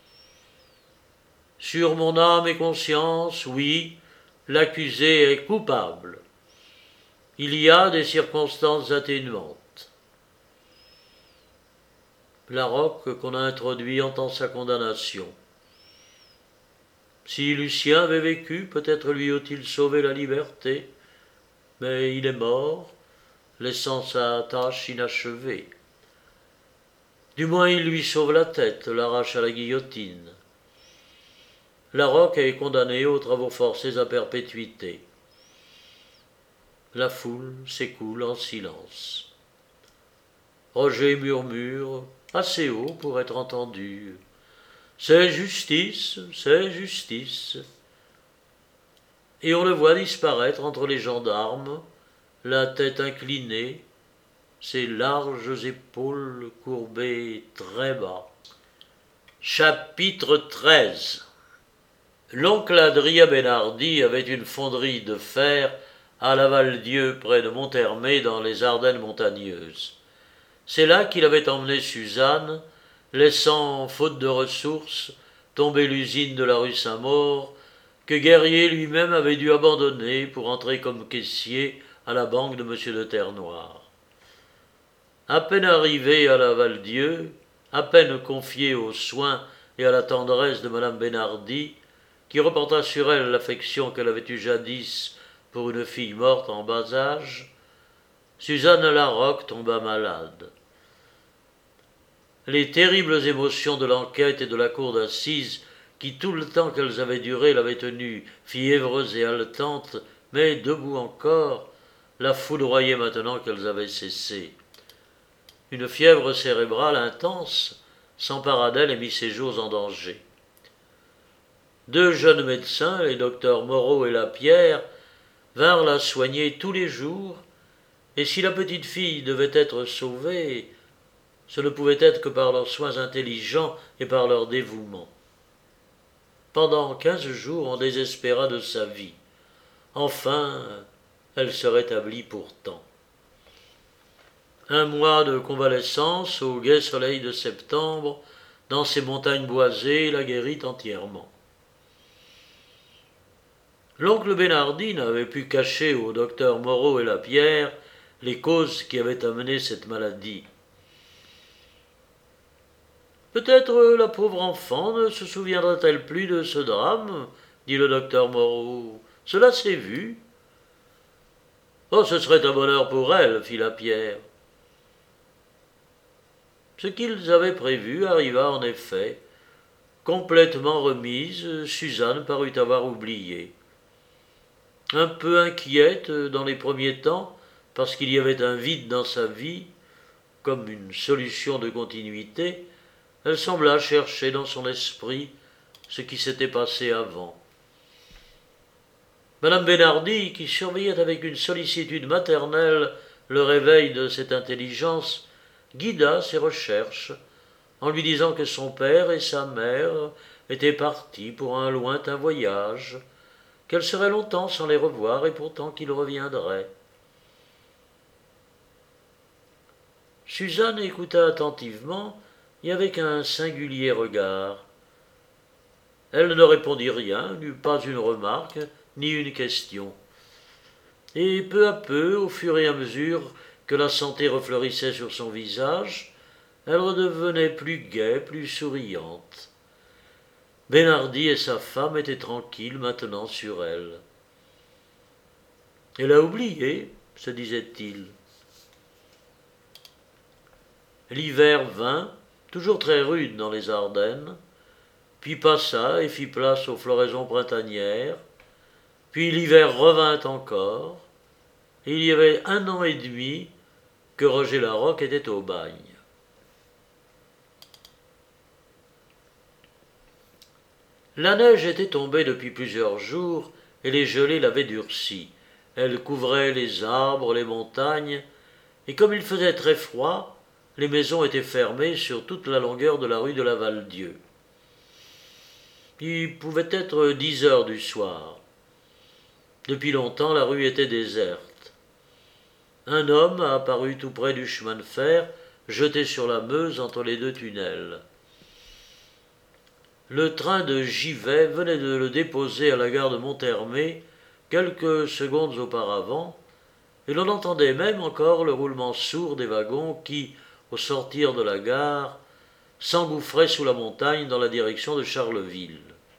« Sur mon âme et conscience, oui, l'accusé est coupable. Il y a des circonstances atténuantes. » Larocque, qu'on a introduit, entend sa condamnation. Si Lucien avait vécu, peut-être lui eût-il sauvé la liberté, mais il est mort, laissant sa tâche inachevée. Du moins il lui sauve la tête, l'arrache à la guillotine. Larocque est condamné aux travaux forcés à perpétuité. La foule s'écoule en silence. Roger murmure, assez haut pour être entendu. « C'est justice, c'est justice. » Et on le voit disparaître entre les gendarmes, la tête inclinée, ses larges épaules courbées très bas. Chapitre 13. L'oncle Adrien Benardi avait une fonderie de fer à Lavaldieu, près de Monthermé, dans les Ardennes montagneuses. C'est là qu'il avait emmené Suzanne, laissant, faute de ressources, tomber l'usine de la rue Saint-Maur, que Guerrier lui-même avait dû abandonner pour entrer comme caissier à la banque de M. de Terrenoire. À peine arrivé à Lavaldieu, à peine confié aux soins et à la tendresse de Madame Benardi, qui reporta sur elle l'affection qu'elle avait eue jadis pour une fille morte en bas âge, Suzanne Larocque tomba malade. Les terribles émotions de l'enquête et de la cour d'assises, qui tout le temps qu'elles avaient duré l'avaient tenue fiévreuse et haletante, mais debout encore, la foudroyaient maintenant qu'elles avaient cessé. Une fièvre cérébrale intense s'empara d'elle et mit ses jours en danger. Deux jeunes médecins, les docteurs Moreau et Lapierre, vinrent la soigner tous les jours, et si la petite fille devait être sauvée, ce ne pouvait être que par leurs soins intelligents et par leur dévouement. Pendant 15 jours, on désespéra de sa vie. Enfin, elle se rétablit pourtant. Un mois de convalescence au gai soleil de septembre, dans ces montagnes boisées, la guérit entièrement. L'oncle Benardi n'avait pu cacher au docteur Moreau et Lapierre les causes qui avaient amené cette maladie. Peut-être la pauvre enfant ne se souviendra-t-elle plus de ce drame, dit le docteur Moreau. Cela s'est vu. Oh, ce serait un bonheur pour elle, fit Lapierre. Ce qu'ils avaient prévu arriva en effet. Complètement remise, Suzanne parut avoir oublié. Un peu inquiète dans les premiers temps, parce qu'il y avait un vide dans sa vie, comme une solution de continuité, elle sembla chercher dans son esprit ce qui s'était passé avant. Madame Benardi, qui surveillait avec une sollicitude maternelle le réveil de cette intelligence, guida ses recherches en lui disant que son père et sa mère étaient partis pour un lointain voyage, qu'elle serait longtemps sans les revoir et pourtant qu'ils reviendraient. Suzanne écouta attentivement et avec un singulier regard. Elle ne répondit rien, n'eut pas une remarque, ni une question. Et peu à peu, au fur et à mesure que la santé refleurissait sur son visage, elle redevenait plus gaie, plus souriante. Bernardi et sa femme étaient tranquilles maintenant sur elle. Elle a oublié, se disait-il. L'hiver vint, toujours très rude dans les Ardennes, puis passa et fit place aux floraisons printanières, puis l'hiver revint encore, et il y avait 1 an et demi que Roger Larocque était au bagne. La neige était tombée depuis plusieurs jours, et les gelées l'avaient durcie. Elle couvrait les arbres, les montagnes, et comme il faisait très froid, les maisons étaient fermées sur toute la longueur de la rue de la Val-Dieu. Il pouvait être 10 heures du soir. Depuis longtemps, la rue était déserte. Un homme a apparu tout près du chemin de fer, jeté sur la Meuse entre les 2 tunnels. Le train de Givet venait de le déposer à la gare de Monthermé quelques secondes auparavant, et l'on entendait même encore le roulement sourd des wagons qui, au sortir de la gare, s'engouffraient sous la montagne dans la direction de Charleville.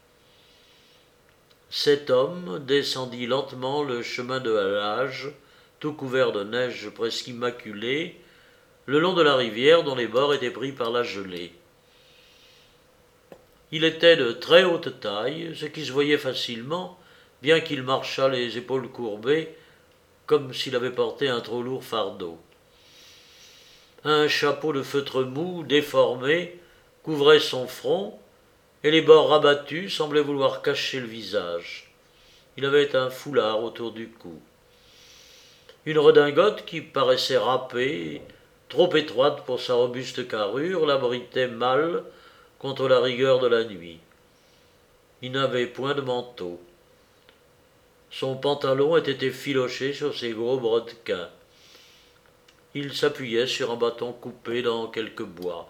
Cet homme descendit lentement le chemin de halage, tout couvert de neige presque immaculée, le long de la rivière dont les bords étaient pris par la gelée. Il était de très haute taille, ce qui se voyait facilement, bien qu'il marchât les épaules courbées, comme s'il avait porté un trop lourd fardeau. Un chapeau de feutre mou, déformé, couvrait son front, et les bords rabattus semblaient vouloir cacher le visage. Il avait un foulard autour du cou. Une redingote qui paraissait râpée, trop étroite pour sa robuste carrure, l'abritait mal contre la rigueur de la nuit. Il n'avait point de manteau. Son pantalon était effiloché sur ses gros brodequins. Il s'appuyait sur un bâton coupé dans quelque bois.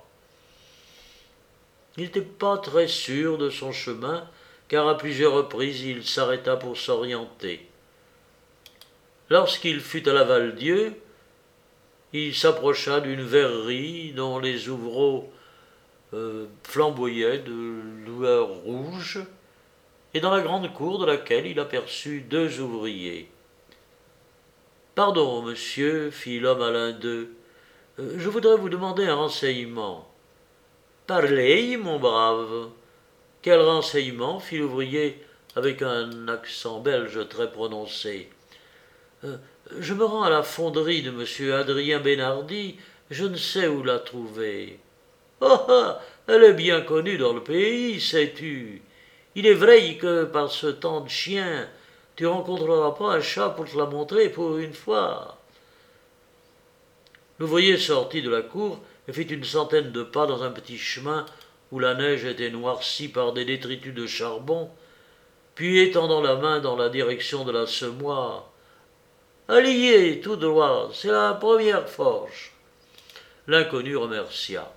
Il n'était pas très sûr de son chemin, car à plusieurs reprises il s'arrêta pour s'orienter. Lorsqu'il fut à la Val-Dieu, il s'approcha d'une verrerie dont les ouvreaux flamboyaient de lueurs rouges, et dans la grande cour de laquelle il aperçut 2 ouvriers. « Pardon, monsieur, fit l'homme à l'un d'eux, je voudrais vous demander un renseignement. »« Parlez, mon brave. »« Quel renseignement » fit l'ouvrier avec un accent belge très prononcé. « Je me rends à la fonderie de monsieur Adrien Bernardi, je ne sais où la trouver. »« Ah, elle est bien connue dans le pays, sais-tu. Il est vrai que par ce temps de chien, tu rencontreras pas un chat pour te la montrer pour une fois. » L'ouvrier sortit de la cour et fit une centaine de pas dans un petit chemin où la neige était noircie par des détritus de charbon, puis étendant la main dans la direction de la semoire. « Allez, tout droit, c'est la première forge. » L'inconnu remercia.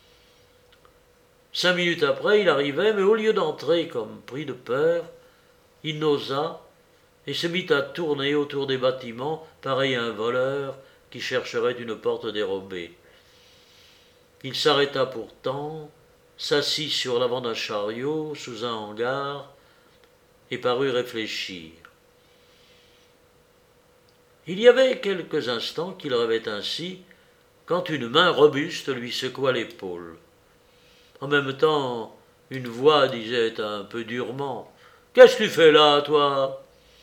5 minutes après, il arrivait, mais au lieu d'entrer comme pris de peur, il n'osa et se mit à tourner autour des bâtiments, pareil à un voleur qui chercherait une porte dérobée. Il s'arrêta pourtant, s'assit sur l'avant d'un chariot, sous un hangar, et parut réfléchir. Il y avait quelques instants qu'il rêvait ainsi, quand une main robuste lui secoua l'épaule. En même temps, une voix disait un peu durement « Qu'est-ce que tu fais là, toi ?»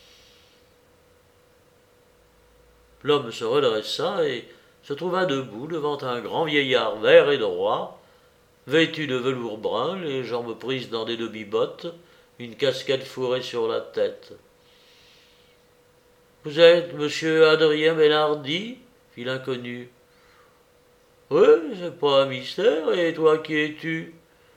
L'homme se redressa et se trouva debout devant un grand vieillard vert et droit, vêtu de velours brun, les jambes prises dans des demi-bottes, une casquette fourrée sur la tête. « Vous êtes monsieur Adrien Bernardi » fit l'inconnu. Oui, c'est pas un mystère, et toi qui es-tu?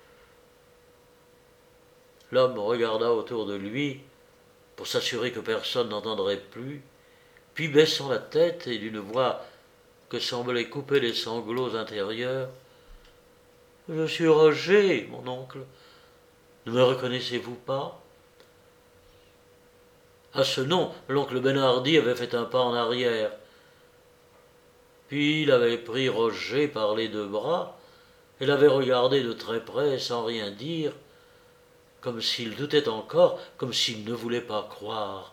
L'homme regarda autour de lui pour s'assurer que personne n'entendrait plus, puis baissant la tête et d'une voix que semblaient couper les sanglots intérieurs. Je suis Roger, mon oncle. Ne me reconnaissez-vous pas? À ce nom, l'oncle Benhardi avait fait un pas en arrière. Puis il avait pris Roger par les deux bras et l'avait regardé de très près sans rien dire, comme s'il doutait encore, comme s'il ne voulait pas croire.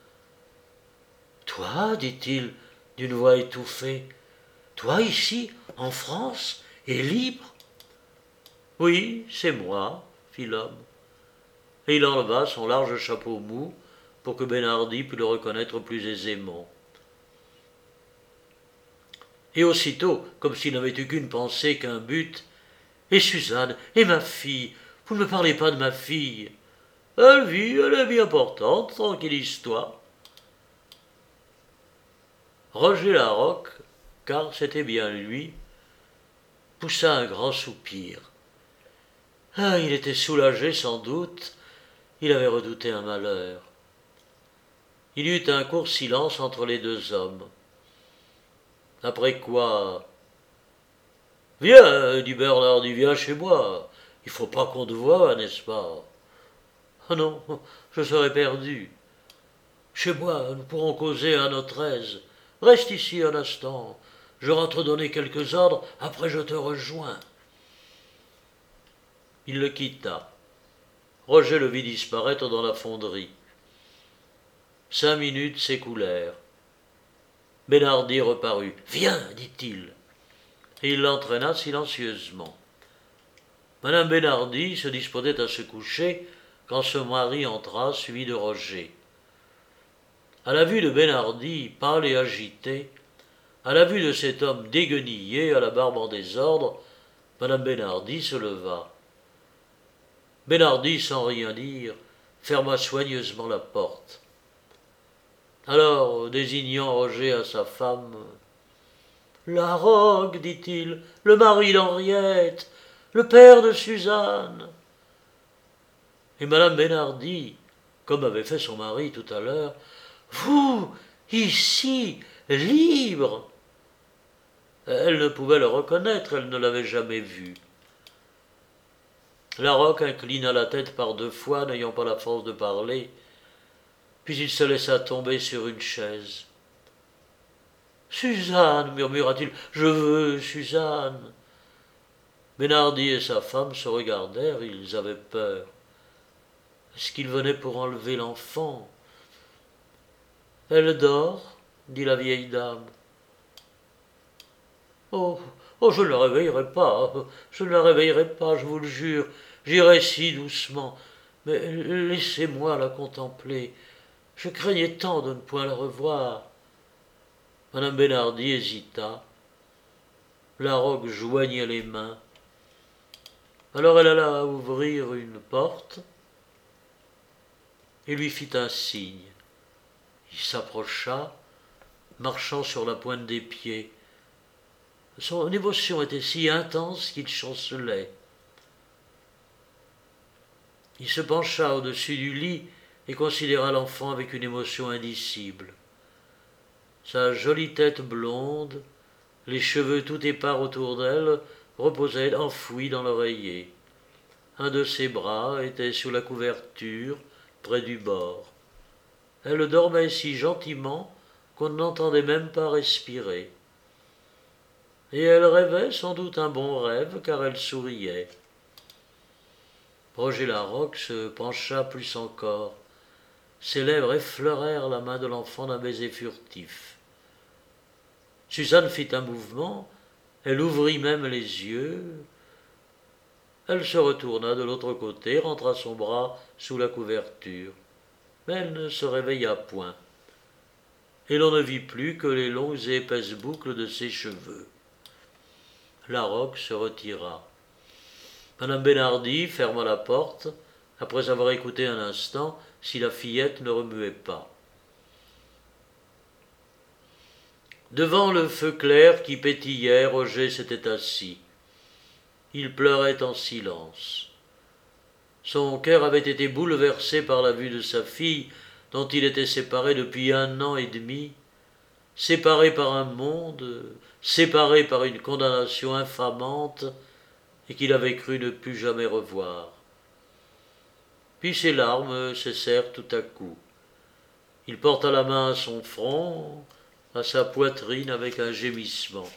Toi, dit-il d'une voix étouffée, toi ici, en France, et libre? Oui, c'est moi, fit l'homme. Et il enleva son large chapeau mou pour que Benhardi pût le reconnaître plus aisément. Et aussitôt, comme s'il n'avait eu qu'une pensée, qu'un but, et Suzanne, et ma fille, vous ne me parlez pas de ma fille. Elle est bien portante, tranquillise-toi. Roger Larocque, car c'était bien lui, poussa un grand soupir. Ah, il était soulagé sans doute, il avait redouté un malheur. Il y eut un court silence entre les deux hommes. Après quoi, viens, dit Bernardi, viens chez moi. Il faut pas qu'on te voie, n'est-ce pas? Ah non, je serais perdu. Chez moi, nous pourrons causer à notre aise. Reste ici un instant. Je rentre donner quelques ordres, après je te rejoins. Il le quitta. Roger le vit disparaître dans la fonderie. 5 minutes s'écoulèrent. Benhardi reparut. Viens, dit-il. Et il l'entraîna silencieusement. Madame Benhardi se disposait à se coucher quand son mari entra, suivi de Roger. À la vue de Benhardi, pâle et agité, à la vue de cet homme déguenillé, à la barbe en désordre, madame Benhardi se leva. Benhardi, sans rien dire, ferma soigneusement la porte. Alors, désignant Roger à sa femme, « Larocque, dit-il, le mari d'Henriette, le père de Suzanne. » Et madame Benhardi, comme avait fait son mari tout à l'heure, « Vous, ici, libre !» Elle ne pouvait le reconnaître, elle ne l'avait jamais vu. Larocque inclina la tête par 2 fois, n'ayant pas la force de parler, puis il se laissa tomber sur une chaise. « Suzanne, murmura-t-il, je veux Suzanne. » Benhardi et sa femme se regardèrent, ils avaient peur. Est-ce qu'il venait pour enlever l'enfant? Elle dort, dit la vieille dame. Oh, je ne la réveillerai pas, je ne la réveillerai pas, je vous le jure. J'irai si doucement, mais laissez-moi la contempler. Je craignais tant de ne point la revoir. Madame Benhardi hésita. Larocque joignait les mains. Alors elle alla ouvrir une porte et lui fit un signe. Il s'approcha, marchant sur la pointe des pieds. Son émotion était si intense qu'il chancelait. Il se pencha au-dessus du lit et considéra l'enfant avec une émotion indicible. Sa jolie tête blonde, les cheveux tout épars autour d'elle, reposaient enfouis dans l'oreiller. Un de ses bras était sous la couverture, près du bord. Elle dormait si gentiment qu'on n'entendait même pas respirer. Et elle rêvait sans doute un bon rêve, car elle souriait. Roger Larocque se pencha plus encore. Ses lèvres effleurèrent la main de l'enfant d'un baiser furtif. Suzanne fit un mouvement, elle ouvrit même les yeux. Elle se retourna de l'autre côté, rentra son bras sous la couverture. Mais elle ne se réveilla point. Et l'on ne vit plus que les longues et épaisses boucles de ses cheveux. Larocque se retira. Madame Benhardi ferma la porte, après avoir écouté un instant si la fillette ne remuait pas. Devant le feu clair qui pétillait, Roger s'était assis. Il pleurait en silence. Son cœur avait été bouleversé par la vue de sa fille, dont il était séparé depuis 1 an et demi, séparé par un monde, séparé par une condamnation infamante, et qu'il avait cru ne plus jamais revoir. Puis ses larmes cessèrent tout à coup. Il porta la main à son front, à sa poitrine avec un gémissement.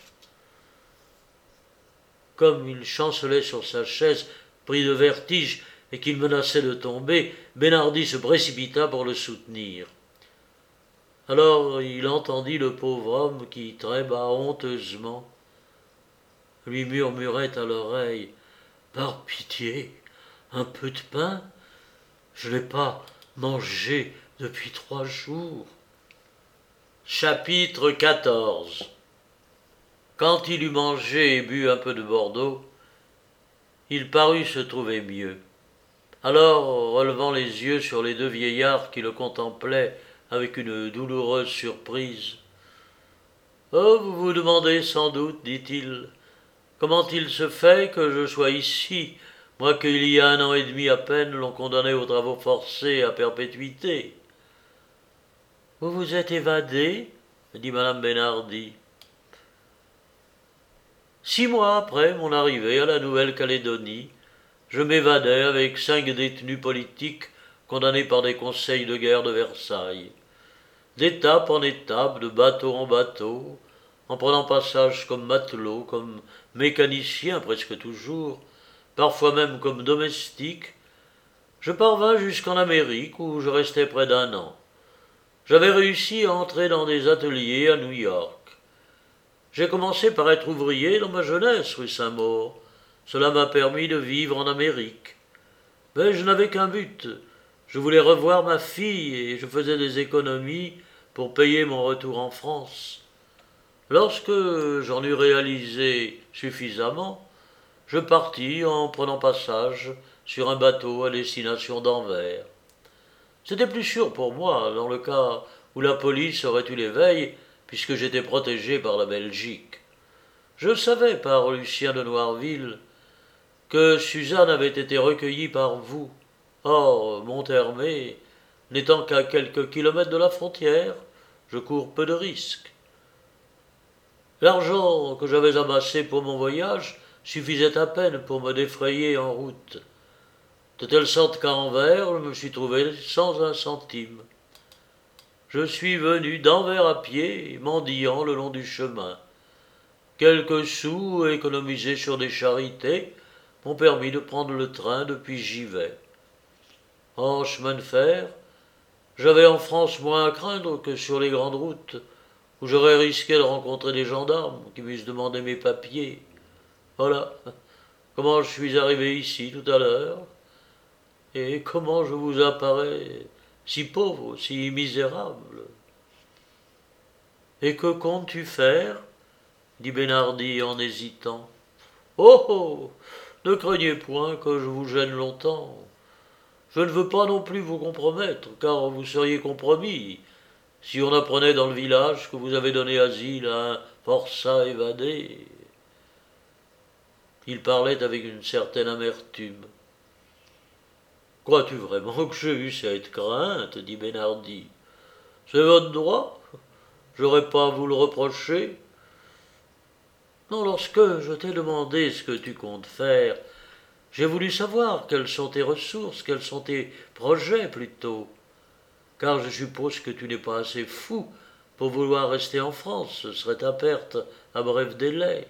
Comme il chancelait sur sa chaise, pris de vertige et qu'il menaçait de tomber, Benardi se précipita pour le soutenir. Alors il entendit le pauvre homme qui, très bas, honteusement, lui murmurait à l'oreille « Par pitié, un peu de pain? Je n'ai pas mangé depuis 3 jours. » Chapitre 14. Quand il eut mangé et bu un peu de Bordeaux, il parut se trouver mieux. Alors, relevant les yeux sur les 2 vieillards qui le contemplaient avec une douloureuse surprise, « Oh, vous vous demandez sans doute, dit-il, comment il se fait que je sois ici, moi qu'il y a 1 an et demi à peine l'on condamnait aux travaux forcés à perpétuité. » « Vous vous êtes évadé, dit madame Benardi. 6 mois après mon arrivée à la Nouvelle-Calédonie, je m'évadai avec 5 détenus politiques condamnés par des conseils de guerre de Versailles. D'étape en étape, de bateau en bateau, en prenant passage comme matelot, comme mécanicien presque toujours, parfois même comme domestique, je parvins jusqu'en Amérique où je restai près d'1 an. J'avais réussi à entrer dans des ateliers à New York. J'ai commencé par être ouvrier dans ma jeunesse, rue Saint-Maur. Cela m'a permis de vivre en Amérique. Mais je n'avais qu'un but. Je voulais revoir ma fille et je faisais des économies pour payer mon retour en France. Lorsque j'en eus réalisé suffisamment, je partis en prenant passage sur un bateau à destination d'Anvers. C'était plus sûr pour moi, dans le cas où la police aurait eu l'éveil, puisque j'étais protégé par la Belgique. Je savais par Lucien de Noirville que Suzanne avait été recueillie par vous. Or, Monthermé, n'étant qu'à quelques kilomètres de la frontière, je cours peu de risques. L'argent que j'avais amassé pour mon voyage suffisait à peine pour me défrayer en route. De telle sorte qu'à Anvers, je me suis trouvé sans 1 centime. Je suis venu d'Anvers à pied, mendiant le long du chemin. Quelques sous économisés sur des charités m'ont permis de prendre le train depuis Givet. En chemin de fer, j'avais en France moins à craindre que sur les grandes routes, où j'aurais risqué de rencontrer des gendarmes qui m'eussent demandé mes papiers. Voilà comment je suis arrivé ici tout à l'heure. Et comment je vous apparais si pauvre, si misérable. Et que comptes-tu faire? Dit Benardi en hésitant. Oh oh, ne craignez point que je vous gêne longtemps. Je ne veux pas non plus vous compromettre, car vous seriez compromis si on apprenait dans le village que vous avez donné asile à un forçat évadé. Il parlait avec une certaine amertume. Crois-tu vraiment que j'ai eu cette crainte? Dit Benardi. C'est votre droit. J'aurais pas à vous le reprocher. Non, lorsque je t'ai demandé ce que tu comptes faire, j'ai voulu savoir quelles sont tes ressources, quels sont tes projets plutôt. Car je suppose que tu n'es pas assez fou pour vouloir rester en France. Ce serait ta perte à bref délai.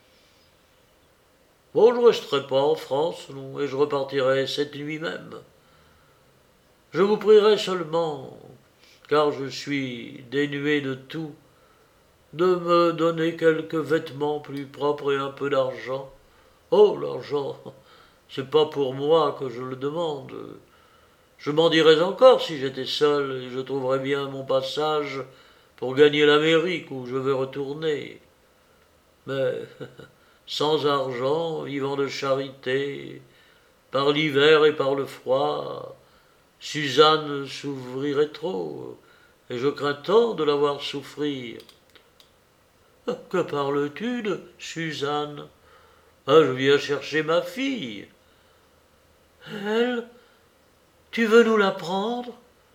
Bon, je ne resterai pas en France, non, et je repartirai cette nuit même. Je vous prierai seulement, car je suis dénué de tout, de me donner quelques vêtements plus propres et un peu d'argent. Oh, l'argent, c'est pas pour moi que je le demande. Je m'en dirais encore si j'étais seul et je trouverais bien mon passage pour gagner l'Amérique où je veux retourner. Mais sans argent, vivant de charité, par l'hiver et par le froid, Suzanne souffrirait trop, et je crains tant de la voir souffrir. Que parles-tu de Suzanne? Ah, je viens chercher ma fille. Elle? Tu veux nous la prendre?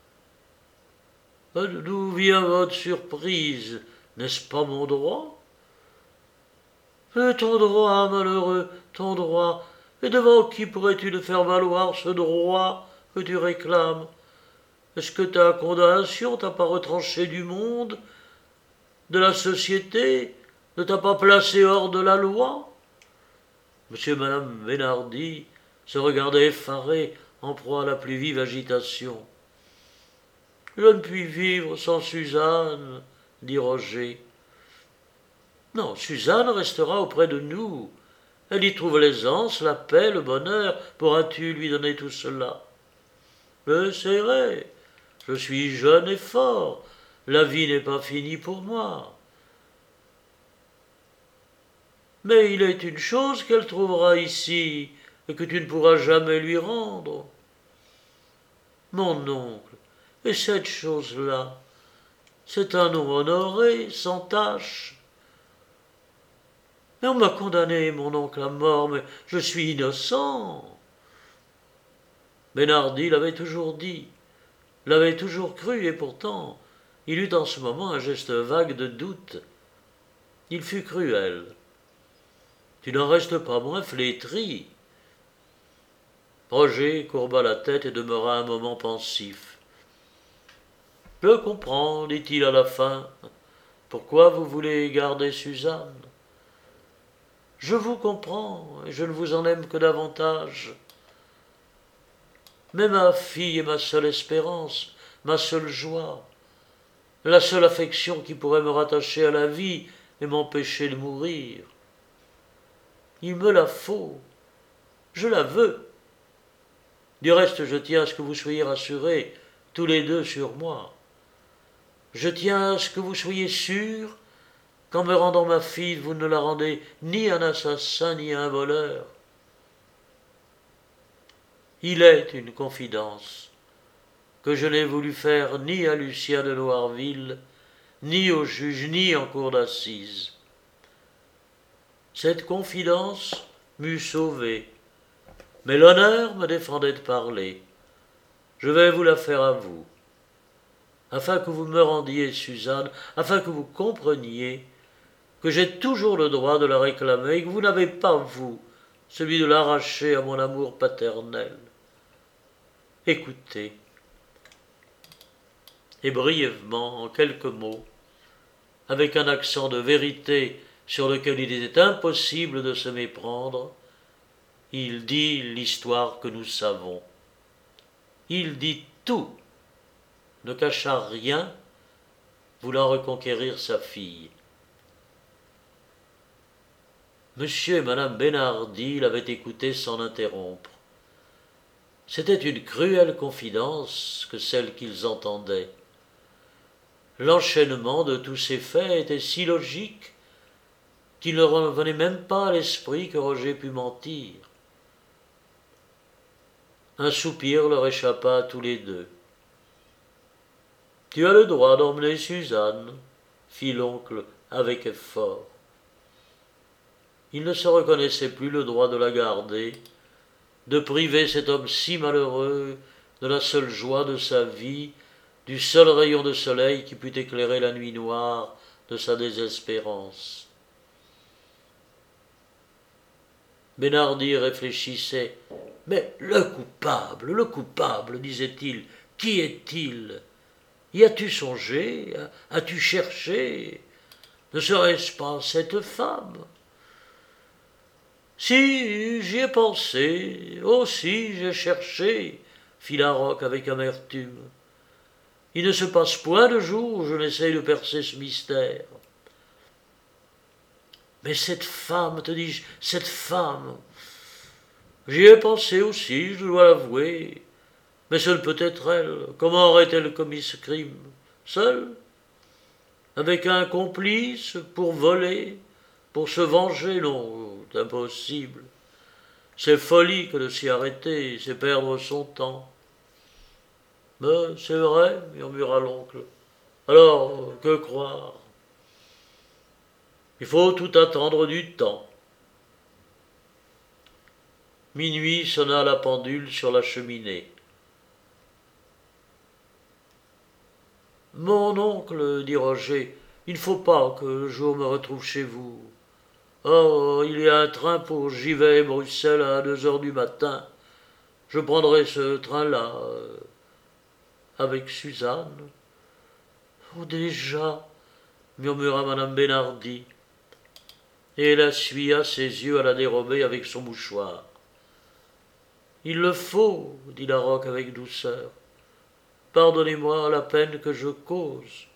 D'où vient votre surprise? N'est-ce pas mon droit? Ton droit, malheureux, ton droit. Et devant qui pourrais-tu te faire valoir ce droit que tu réclames? Est-ce que ta condamnation t'a pas retranché du monde, de la société, ne t'a pas placé hors de la loi? Monsieur et madame Benardi se regardaient effarés, en proie à la plus vive agitation. Je ne puis vivre sans Suzanne, dit Roger. Non, Suzanne restera auprès de nous. Elle y trouve l'aisance, la paix, le bonheur. Pourras-tu lui donner tout cela? J'essaierai. Je suis jeune et fort. La vie n'est pas finie pour moi. Mais il est une chose qu'elle trouvera ici et que tu ne pourras jamais lui rendre. Mon oncle, et cette chose-là, c'est un nom honoré, sans tache. Mais on m'a condamné, mon oncle, à mort, mais je suis innocent. Benardi l'avait toujours dit, l'avait toujours cru, et pourtant, il eut en ce moment un geste vague de doute. Il fut cruel. Tu n'en restes pas moins flétri. Roger courba la tête et demeura un moment pensif. Je comprends, dit-il à la fin. Pourquoi vous voulez garder Suzanne? Je vous comprends, et je ne vous en aime que davantage. Mais ma fille est ma seule espérance, ma seule joie, la seule affection qui pourrait me rattacher à la vie et m'empêcher de mourir. Il me la faut, je la veux. Du reste, je tiens à ce que vous soyez rassurés, tous les deux sur moi. Je tiens à ce que vous soyez sûrs qu'en me rendant ma fille, vous ne la rendez ni un assassin ni un voleur. Il est une confidence que je n'ai voulu faire ni à Lucien de Noirville, ni au juge, ni en cour d'assises. Cette confidence m'eût sauvé, mais l'honneur me défendait de parler. Je vais vous la faire à vous, afin que vous me rendiez Suzanne, afin que vous compreniez que j'ai toujours le droit de la réclamer et que vous n'avez pas, vous, celui de l'arracher à mon amour paternel. Écoutez, et brièvement, en quelques mots, avec un accent de vérité sur lequel il était impossible de se méprendre, il dit l'histoire que nous savons. Il dit tout, ne cacha rien, voulant reconquérir sa fille. Monsieur et madame Benardi l'avaient écouté sans l'interrompre. C'était une cruelle confidence que celle qu'ils entendaient. L'enchaînement de tous ces faits était si logique qu'il ne revenait même pas à l'esprit que Roger pût mentir. Un soupir leur échappa à tous les deux. « Tu as le droit d'emmener Suzanne, » fit l'oncle avec effort. Il ne se reconnaissait plus le droit de la garder, de priver cet homme si malheureux de la seule joie de sa vie, du seul rayon de soleil qui pût éclairer la nuit noire de sa désespérance. Benardi réfléchissait. « Mais le coupable, disait-il, qui est-il? Y as-tu songé? As-tu cherché? Ne serait-ce pas cette femme? » « Si, j'y ai pensé, aussi j'ai cherché, » fit Larocque avec amertume. « Il ne se passe point de jour où je n'essaye de percer ce mystère. » « Mais cette femme, te dis-je, cette femme, j'y ai pensé aussi, je dois l'avouer. Mais ce ne peut être elle. Comment aurait-elle commis ce crime? Seule? Avec un complice pour voler? Pour se venger? Non, c'est impossible. C'est folie que de s'y arrêter, c'est perdre son temps. Mais c'est vrai, murmura l'oncle. Alors, que croire? Il faut tout attendre du temps. Minuit sonna la pendule sur la cheminée. Mon oncle, dit Roger, il ne faut pas que le jour me retrouve chez vous. Oh, il y a un train pour Givet, Bruxelles, à 2 heures du matin. Je prendrai ce train-là, avec Suzanne. Oh, déjà, murmura madame Benardi, et elle essuya ses yeux à la dérobée avec son mouchoir. Il le faut, dit Larocque avec douceur. Pardonnez-moi la peine que je cause.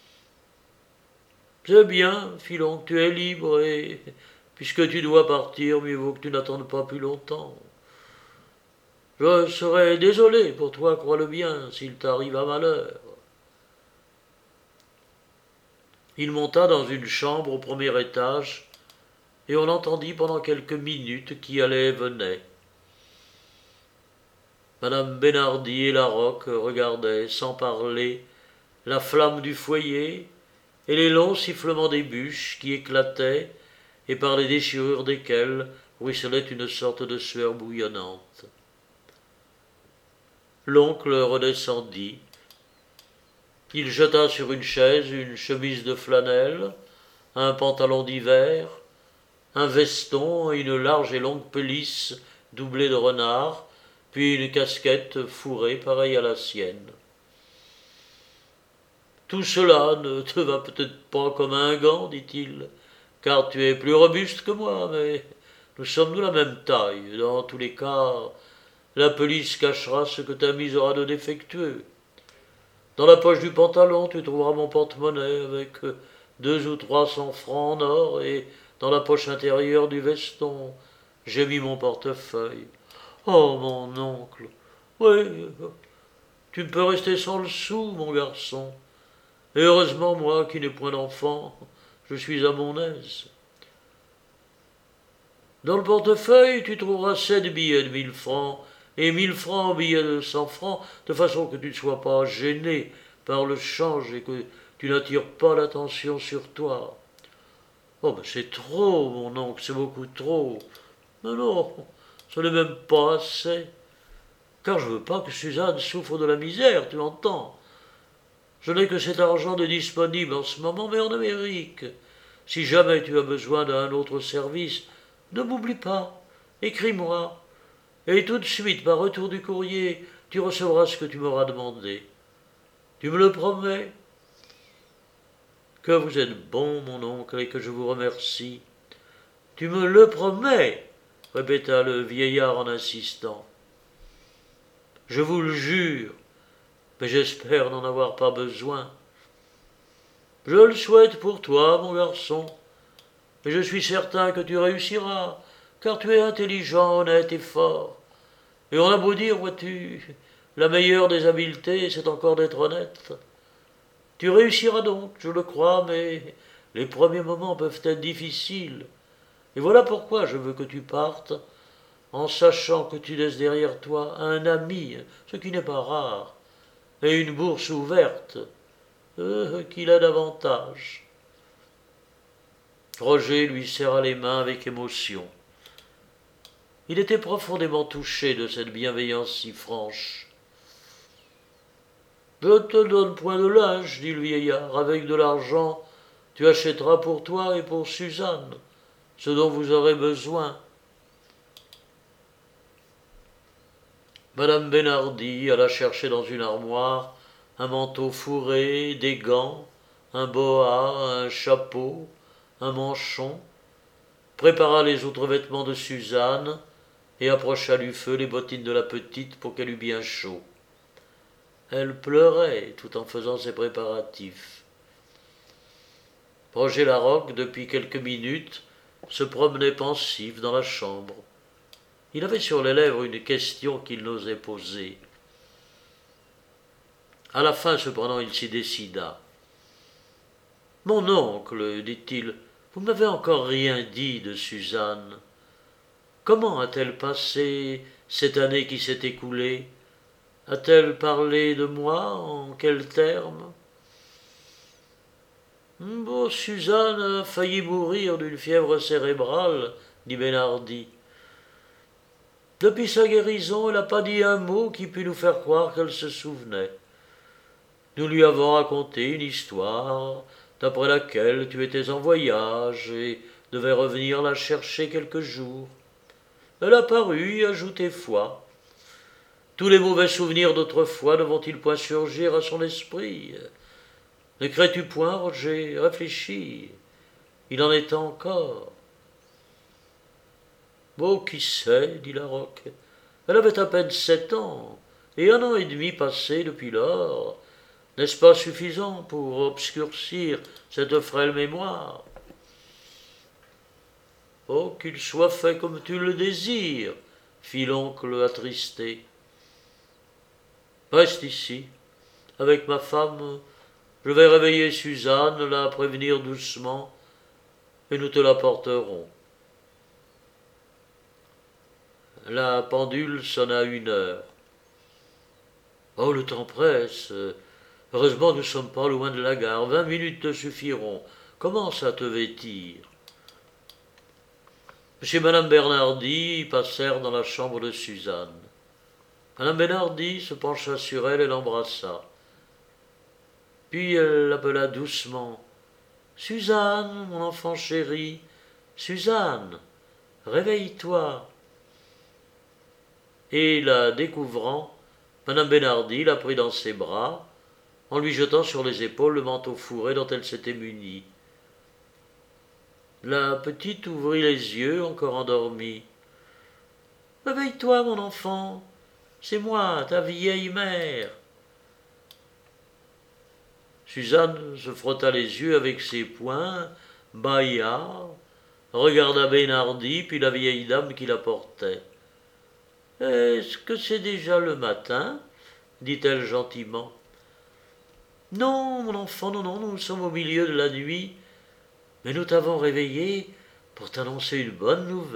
C'est bien, fit l'oncle, tu es libre, et puisque tu dois partir, mieux vaut que tu n'attendes pas plus longtemps. Je serais désolé pour toi, crois-le bien, s'il t'arrive un malheur. Il monta dans une chambre au premier étage, et on l'entendit pendant quelques minutes qui allaient et venaient. Madame Benardi et Larocque regardaient, sans parler, la flamme du foyer et les longs sifflements des bûches qui éclataient et par les déchirures desquelles ruisselait une sorte de sueur bouillonnante. L'oncle redescendit. Il jeta sur une chaise une chemise de flanelle, un pantalon d'hiver, un veston et une large et longue pelisse doublée de renard, puis une casquette fourrée pareille à la sienne. Tout cela ne te va peut-être pas comme un gant, dit-il, car tu es plus robuste que moi, mais nous sommes de la même taille. Dans tous les cas, la pelisse cachera ce que ta mise aura de défectueux. Dans la poche du pantalon, tu trouveras mon porte-monnaie avec 200 ou 300 francs en or, et dans la poche intérieure du veston, j'ai mis mon portefeuille. Oh, mon oncle, oui, tu ne peux rester sans le sou, mon garçon. Et heureusement, moi, qui n'ai point d'enfant, je suis à mon aise. Dans le portefeuille, tu trouveras 7 billets de 1000 francs, et 1000 francs en billets de 100 francs, de façon que tu ne sois pas gêné par le change et que tu n'attires pas l'attention sur toi. Oh, ben c'est trop, mon oncle, c'est beaucoup trop. Mais non, ce n'est même pas assez. Car je ne veux pas que Suzanne souffre de la misère, tu entends. Je n'ai que cet argent de disponible en ce moment, mais en Amérique. Si jamais tu as besoin d'un autre service, ne m'oublie pas, écris-moi, et tout de suite, par retour du courrier, tu recevras ce que tu m'auras demandé. Tu me le promets? Que vous êtes bon, mon oncle, et que je vous remercie. Tu me le promets, répéta le vieillard en insistant. Je vous le jure, mais j'espère n'en avoir pas besoin. Je le souhaite pour toi, mon garçon, et je suis certain que tu réussiras, car tu es intelligent, honnête et fort. Et on a beau dire, vois-tu, la meilleure des habiletés, c'est encore d'être honnête. Tu réussiras donc, je le crois, mais les premiers moments peuvent être difficiles. Et voilà pourquoi je veux que tu partes, en sachant que tu laisses derrière toi un ami, ce qui n'est pas rare, et une bourse ouverte, qu'il a davantage. Roger lui serra les mains avec émotion. Il était profondément touché de cette bienveillance si franche. « Je te donne point de linge, dit le vieillard, avec de l'argent, tu achèteras pour toi et pour Suzanne ce dont vous aurez besoin. » Madame Benardi alla chercher dans une armoire un manteau fourré, des gants, un boa, un chapeau, un manchon, prépara les autres vêtements de Suzanne et approcha du feu les bottines de la petite pour qu'elle eût bien chaud. Elle pleurait tout en faisant ses préparatifs. Roger Larocque, depuis quelques minutes, se promenait pensif dans la chambre. Il avait sur les lèvres une question qu'il n'osait poser. À la fin, cependant, il s'y décida. « Mon oncle, dit-il, vous ne m'avez encore rien dit de Suzanne. Comment a-t-elle passé cette année qui s'est écoulée? A-t-elle parlé de moi? En quels termes? » « Bon, Suzanne a failli mourir d'une fièvre cérébrale, dit Benardi. Depuis sa guérison, elle n'a pas dit un mot qui pût nous faire croire qu'elle se souvenait. Nous lui avons raconté une histoire d'après laquelle tu étais en voyage et devais revenir la chercher quelques jours. Elle a paru y ajouter foi. Tous les mauvais souvenirs d'autrefois ne vont-ils point surgir à son esprit? Ne crées-tu point, Roger? Réfléchis. Il en est encore. Oh, qui sait, dit Larocque. Elle avait à peine 7 ans, et 1 an et demi passé depuis lors. N'est-ce pas suffisant pour obscurcir cette frêle mémoire? Oh, qu'il soit fait comme tu le désires, fit l'oncle attristé. Reste ici. Avec ma femme, je vais réveiller Suzanne, la prévenir doucement, et nous te l'apporterons. La pendule sonna 1 heure. Oh, le temps presse. Heureusement, nous ne sommes pas loin de la gare. 20 minutes te suffiront. Commence à te vêtir. M. et Mme Bernardi passèrent dans la chambre de Suzanne. Mme Bernardi se pencha sur elle et l'embrassa. Puis elle l'appela doucement. « Suzanne, mon enfant chéri, Suzanne, réveille-toi. » Et la découvrant, Mme Bernardi la prit dans ses bras, en lui jetant sur les épaules le manteau fourré dont elle s'était munie. La petite ouvrit les yeux, encore endormie. « Réveille-toi, mon enfant, c'est moi, ta vieille mère. » Suzanne se frotta les yeux avec ses poings, bâilla, regarda Bernardi, puis la vieille dame qui la portait. « Est-ce que c'est déjà le matin ?» dit-elle gentiment. « Non, mon enfant, non, nous sommes au milieu de la nuit, mais nous t'avons réveillé pour t'annoncer une bonne nouvelle. »«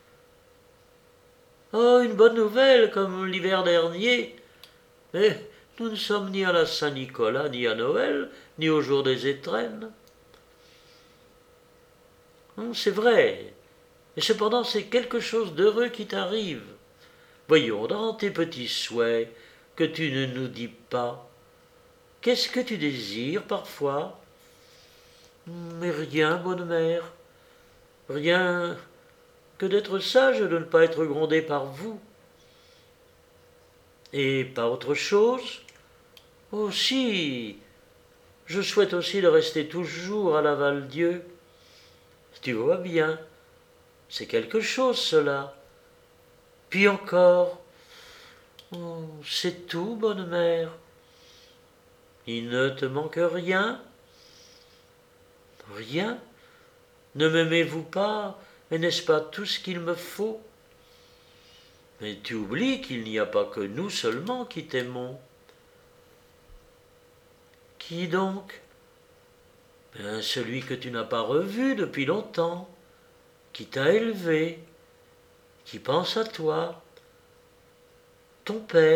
Oh, une bonne nouvelle, comme l'hiver dernier. Mais nous ne sommes ni à la Saint-Nicolas, ni à Noël, ni au jour des étrennes. » « C'est vrai, et cependant c'est quelque chose d'heureux qui t'arrive. Voyons, dans tes petits souhaits que tu ne nous dis pas, qu'est-ce que tu désires parfois ? » ?»« Mais rien, bonne mère, rien que d'être sage et de ne pas être grondé par vous. » »« Et pas autre chose ? » ?»« Oh si, je souhaite aussi de rester toujours à la Val-Dieu. Tu vois bien, c'est quelque chose cela. Puis encore, oh, c'est tout, bonne mère. Il ne te manque rien ? Rien ? Ne m'aimez-vous pas, et n'est-ce pas tout ce qu'il me faut ? Mais tu oublies qu'il n'y a pas que nous seulement qui t'aimons. Qui donc ? Ben, celui que tu n'as pas revu depuis longtemps, qui t'a élevé, qui pense à toi, ton père. »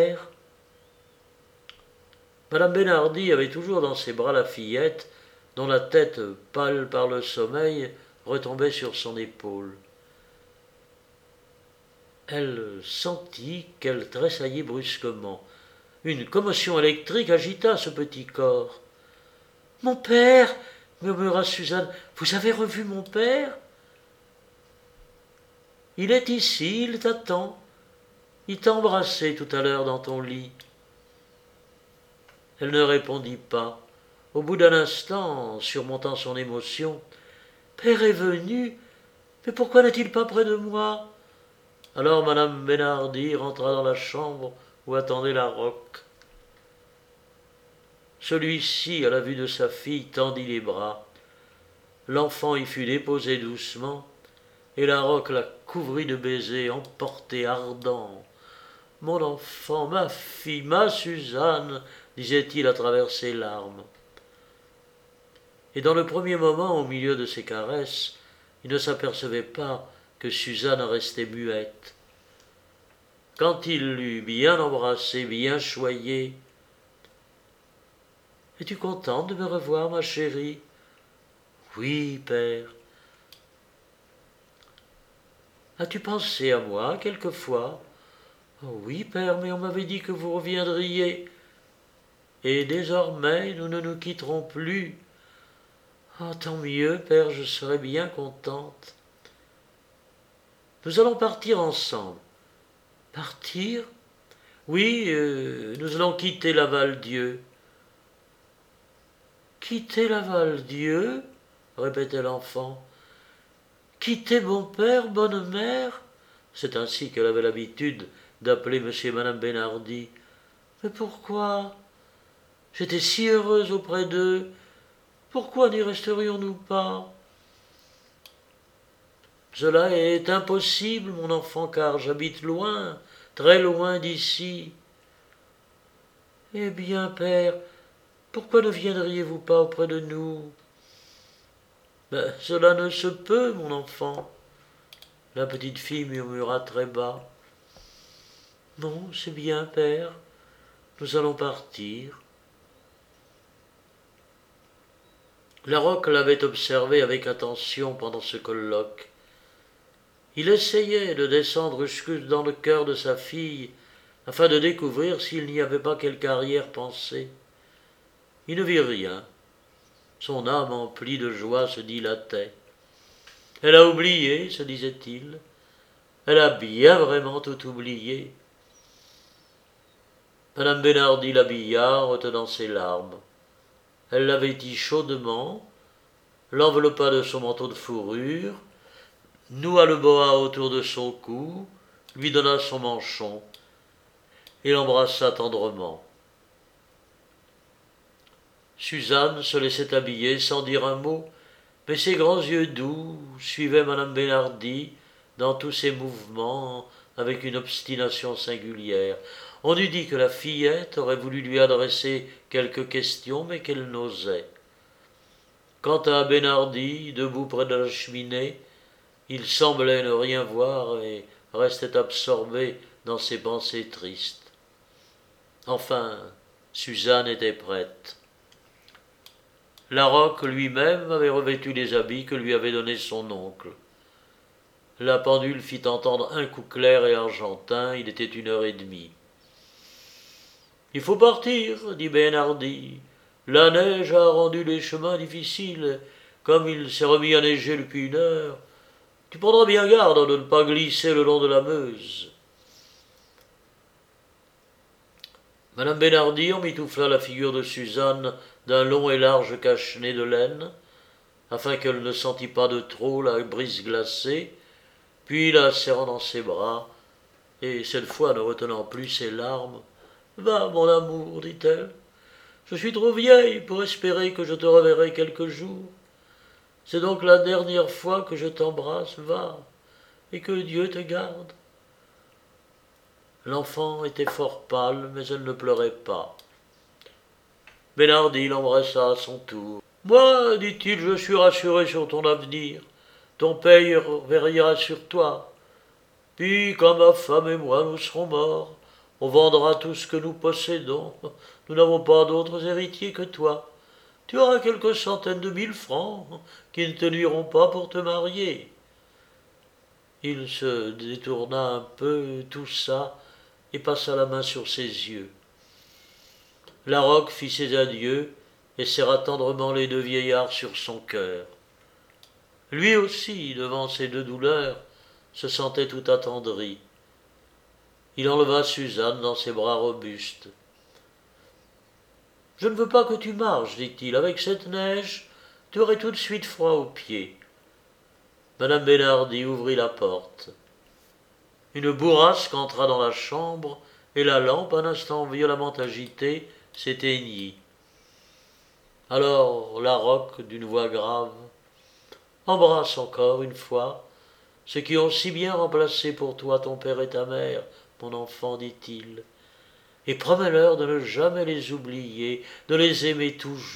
Madame Bernardi avait toujours dans ses bras la fillette, dont la tête, pâle par le sommeil, retombait sur son épaule. Elle sentit qu'elle tressaillait brusquement. Une commotion électrique agita ce petit corps. « Mon père !» murmura Suzanne. « Vous avez revu mon père ? » ?»« Il est ici, il t'attend. Il t'a embrassé tout à l'heure dans ton lit. » Elle ne répondit pas. Au bout d'un instant, surmontant son émotion, « Père est venu, mais pourquoi n'est-il pas près de moi ?» Alors Madame Bernardi rentra dans la chambre où attendait Larocque. Celui-ci, à la vue de sa fille, tendit les bras. L'enfant y fut déposé doucement, et Larocque la couvrit de baisers, emporté, ardent. « Mon enfant, ma fille, ma Suzanne !» disait-il à travers ses larmes. Et dans le premier moment, au milieu de ses caresses, il ne s'apercevait pas que Suzanne restait muette. Quand il l'eut bien embrassée, bien choyée, « Es-tu contente de me revoir, ma chérie ? Oui, père. As-tu pensé à moi quelquefois? Oh, oui, père, mais on m'avait dit que vous reviendriez. Et désormais, nous ne nous quitterons plus. Ah, tant mieux, père, je serai bien contente. Nous allons partir ensemble. Partir? Oui, nous allons quitter la Val-Dieu. Quitter la Val-Dieu? Répétait l'enfant. Quitter bon père, bonne mère? C'est ainsi qu'elle avait l'habitude d'appeler monsieur et madame Benardi. Mais pourquoi? J'étais si heureuse auprès d'eux. Pourquoi n'y resterions-nous pas? Cela est impossible, mon enfant, car j'habite loin, très loin d'ici. Eh bien, père, pourquoi ne viendriez-vous pas auprès de nous? Ben, cela ne se peut, mon enfant. La petite fille murmura très bas. Non, c'est bien, père, nous allons partir. Larocque l'avait observé avec attention pendant ce colloque. Il essayait de descendre jusque dans le cœur de sa fille afin de découvrir s'il n'y avait pas quelque arrière-pensée. Il ne vit rien. Son âme emplie de joie se dilatait. Elle a oublié, se disait-il. Elle a bien vraiment tout oublié. Madame Benardi l'habilla, retenant ses larmes. Elle la vêtit chaudement, l'enveloppa de son manteau de fourrure, noua le boa autour de son cou, lui donna son manchon et l'embrassa tendrement. Suzanne se laissait habiller sans dire un mot, mais ses grands yeux doux suivaient madame Benardi dans tous ses mouvements avec une obstination singulière. On eût dit que la fillette aurait voulu lui adresser quelques questions, mais qu'elle n'osait. Quant à Benardi, debout près de la cheminée, il semblait ne rien voir et restait absorbé dans ses pensées tristes. Enfin, Suzanne était prête. Larocque lui-même avait revêtu les habits que lui avait donnés son oncle. La pendule fit entendre un coup clair et argentin, il était 1h30. « Il faut partir, dit Benardi. La neige a rendu les chemins difficiles, comme il s'est remis à neiger depuis 1 heure. Tu prendras bien garde de ne pas glisser le long de la Meuse. » Madame Benardi emmitoufla la figure de Suzanne d'un long et large cache-nez de laine, afin qu'elle ne sentît pas de trop la brise glacée, puis la serrant dans ses bras, et cette fois ne retenant plus ses larmes. « Va, mon amour, dit-elle, je suis trop vieille pour espérer que je te reverrai quelque jour. C'est donc la dernière fois que je t'embrasse, va, et que Dieu te garde. » L'enfant était fort pâle, mais elle ne pleurait pas. Benardi l'embrassa à son tour. « Moi, dit-il, je suis rassuré sur ton avenir. Ton père veillera sur toi. Puis, quand ma femme et moi nous serons morts, on vendra tout ce que nous possédons. Nous n'avons pas d'autres héritiers que toi. Tu auras quelques centaines de 1000 francs qui ne te nuiront pas pour te marier. » Il se détourna un peu, toussa, et passa la main sur ses yeux. Larocque fit ses adieux et serra tendrement les 2 vieillards sur son cœur. Lui aussi, devant ces 2 douleurs, se sentait tout attendri. Il enleva Suzanne dans ses bras robustes. « Je ne veux pas que tu marches, dit-il. Avec cette neige, tu aurais tout de suite froid aux pieds. » Madame Benardi ouvrit la porte. Une bourrasque entra dans la chambre, et la lampe, un instant violemment agitée, s'éteignit. Alors Larocque, d'une voix grave, « Embrasse encore une fois ceux qui ont si bien remplacé pour toi ton père et ta mère, mon enfant, dit-il, et promets-leur de ne jamais les oublier, de les aimer toujours. »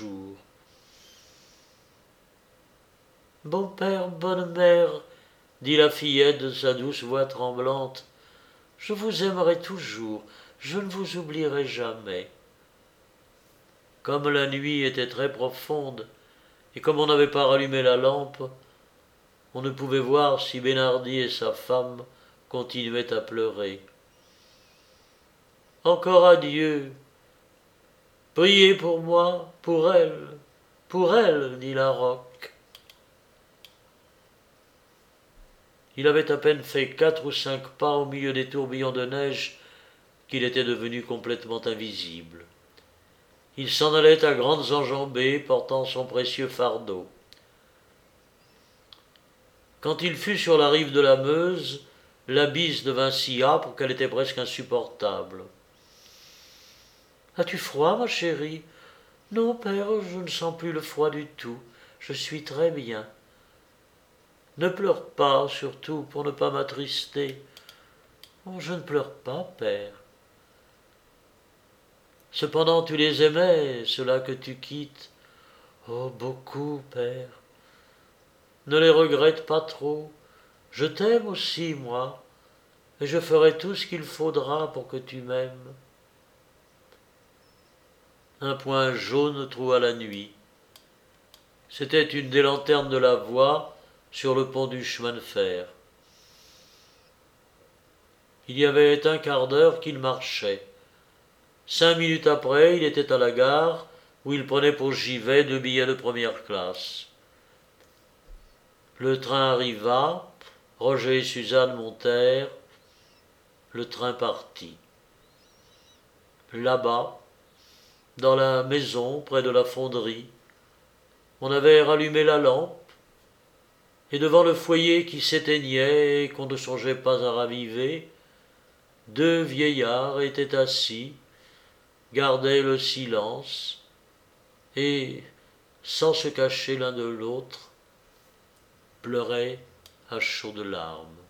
« Bon père, bonne mère, dit la fillette de sa douce voix tremblante, je vous aimerai toujours, je ne vous oublierai jamais. » Comme la nuit était très profonde, et comme on n'avait pas rallumé la lampe, on ne pouvait voir si Bernardi et sa femme continuaient à pleurer. « Encore adieu. Priez pour moi, pour elle, dit la roque. » Il avait à peine fait 4 ou 5 pas au milieu des tourbillons de neige qu'il était devenu complètement invisible. Il s'en allait à grandes enjambées, portant son précieux fardeau. Quand il fut sur la rive de la Meuse, la bise devint si âpre qu'elle était presque insupportable. « As-tu froid, ma chérie ? » ?»« Non, père, je ne sens plus le froid du tout. Je suis très bien. »« Ne pleure pas, surtout, pour ne pas m'attrister. »« Oh, je ne pleure pas, père. »« Cependant, tu les aimais, ceux-là que tu quittes. »« Oh, beaucoup, père. »« Ne les regrette pas trop. Je t'aime aussi, moi, et je ferai tout ce qu'il faudra pour que tu m'aimes. » Un point jaune troua la nuit. C'était une des lanternes de la voie sur le pont du chemin de fer. Il y avait un quart d'heure qu'il marchait. 5 minutes après, il était à la gare, où il prenait pour Givet 2 billets de première classe. Le train arriva, Roger et Suzanne montèrent, le train partit. Là-bas, dans la maison près de la fonderie, on avait rallumé la lampe, et devant le foyer qui s'éteignait et qu'on ne songeait pas à raviver, 2 vieillards étaient assis, gardaient le silence, et, sans se cacher l'un de l'autre, pleuraient à chaudes larmes.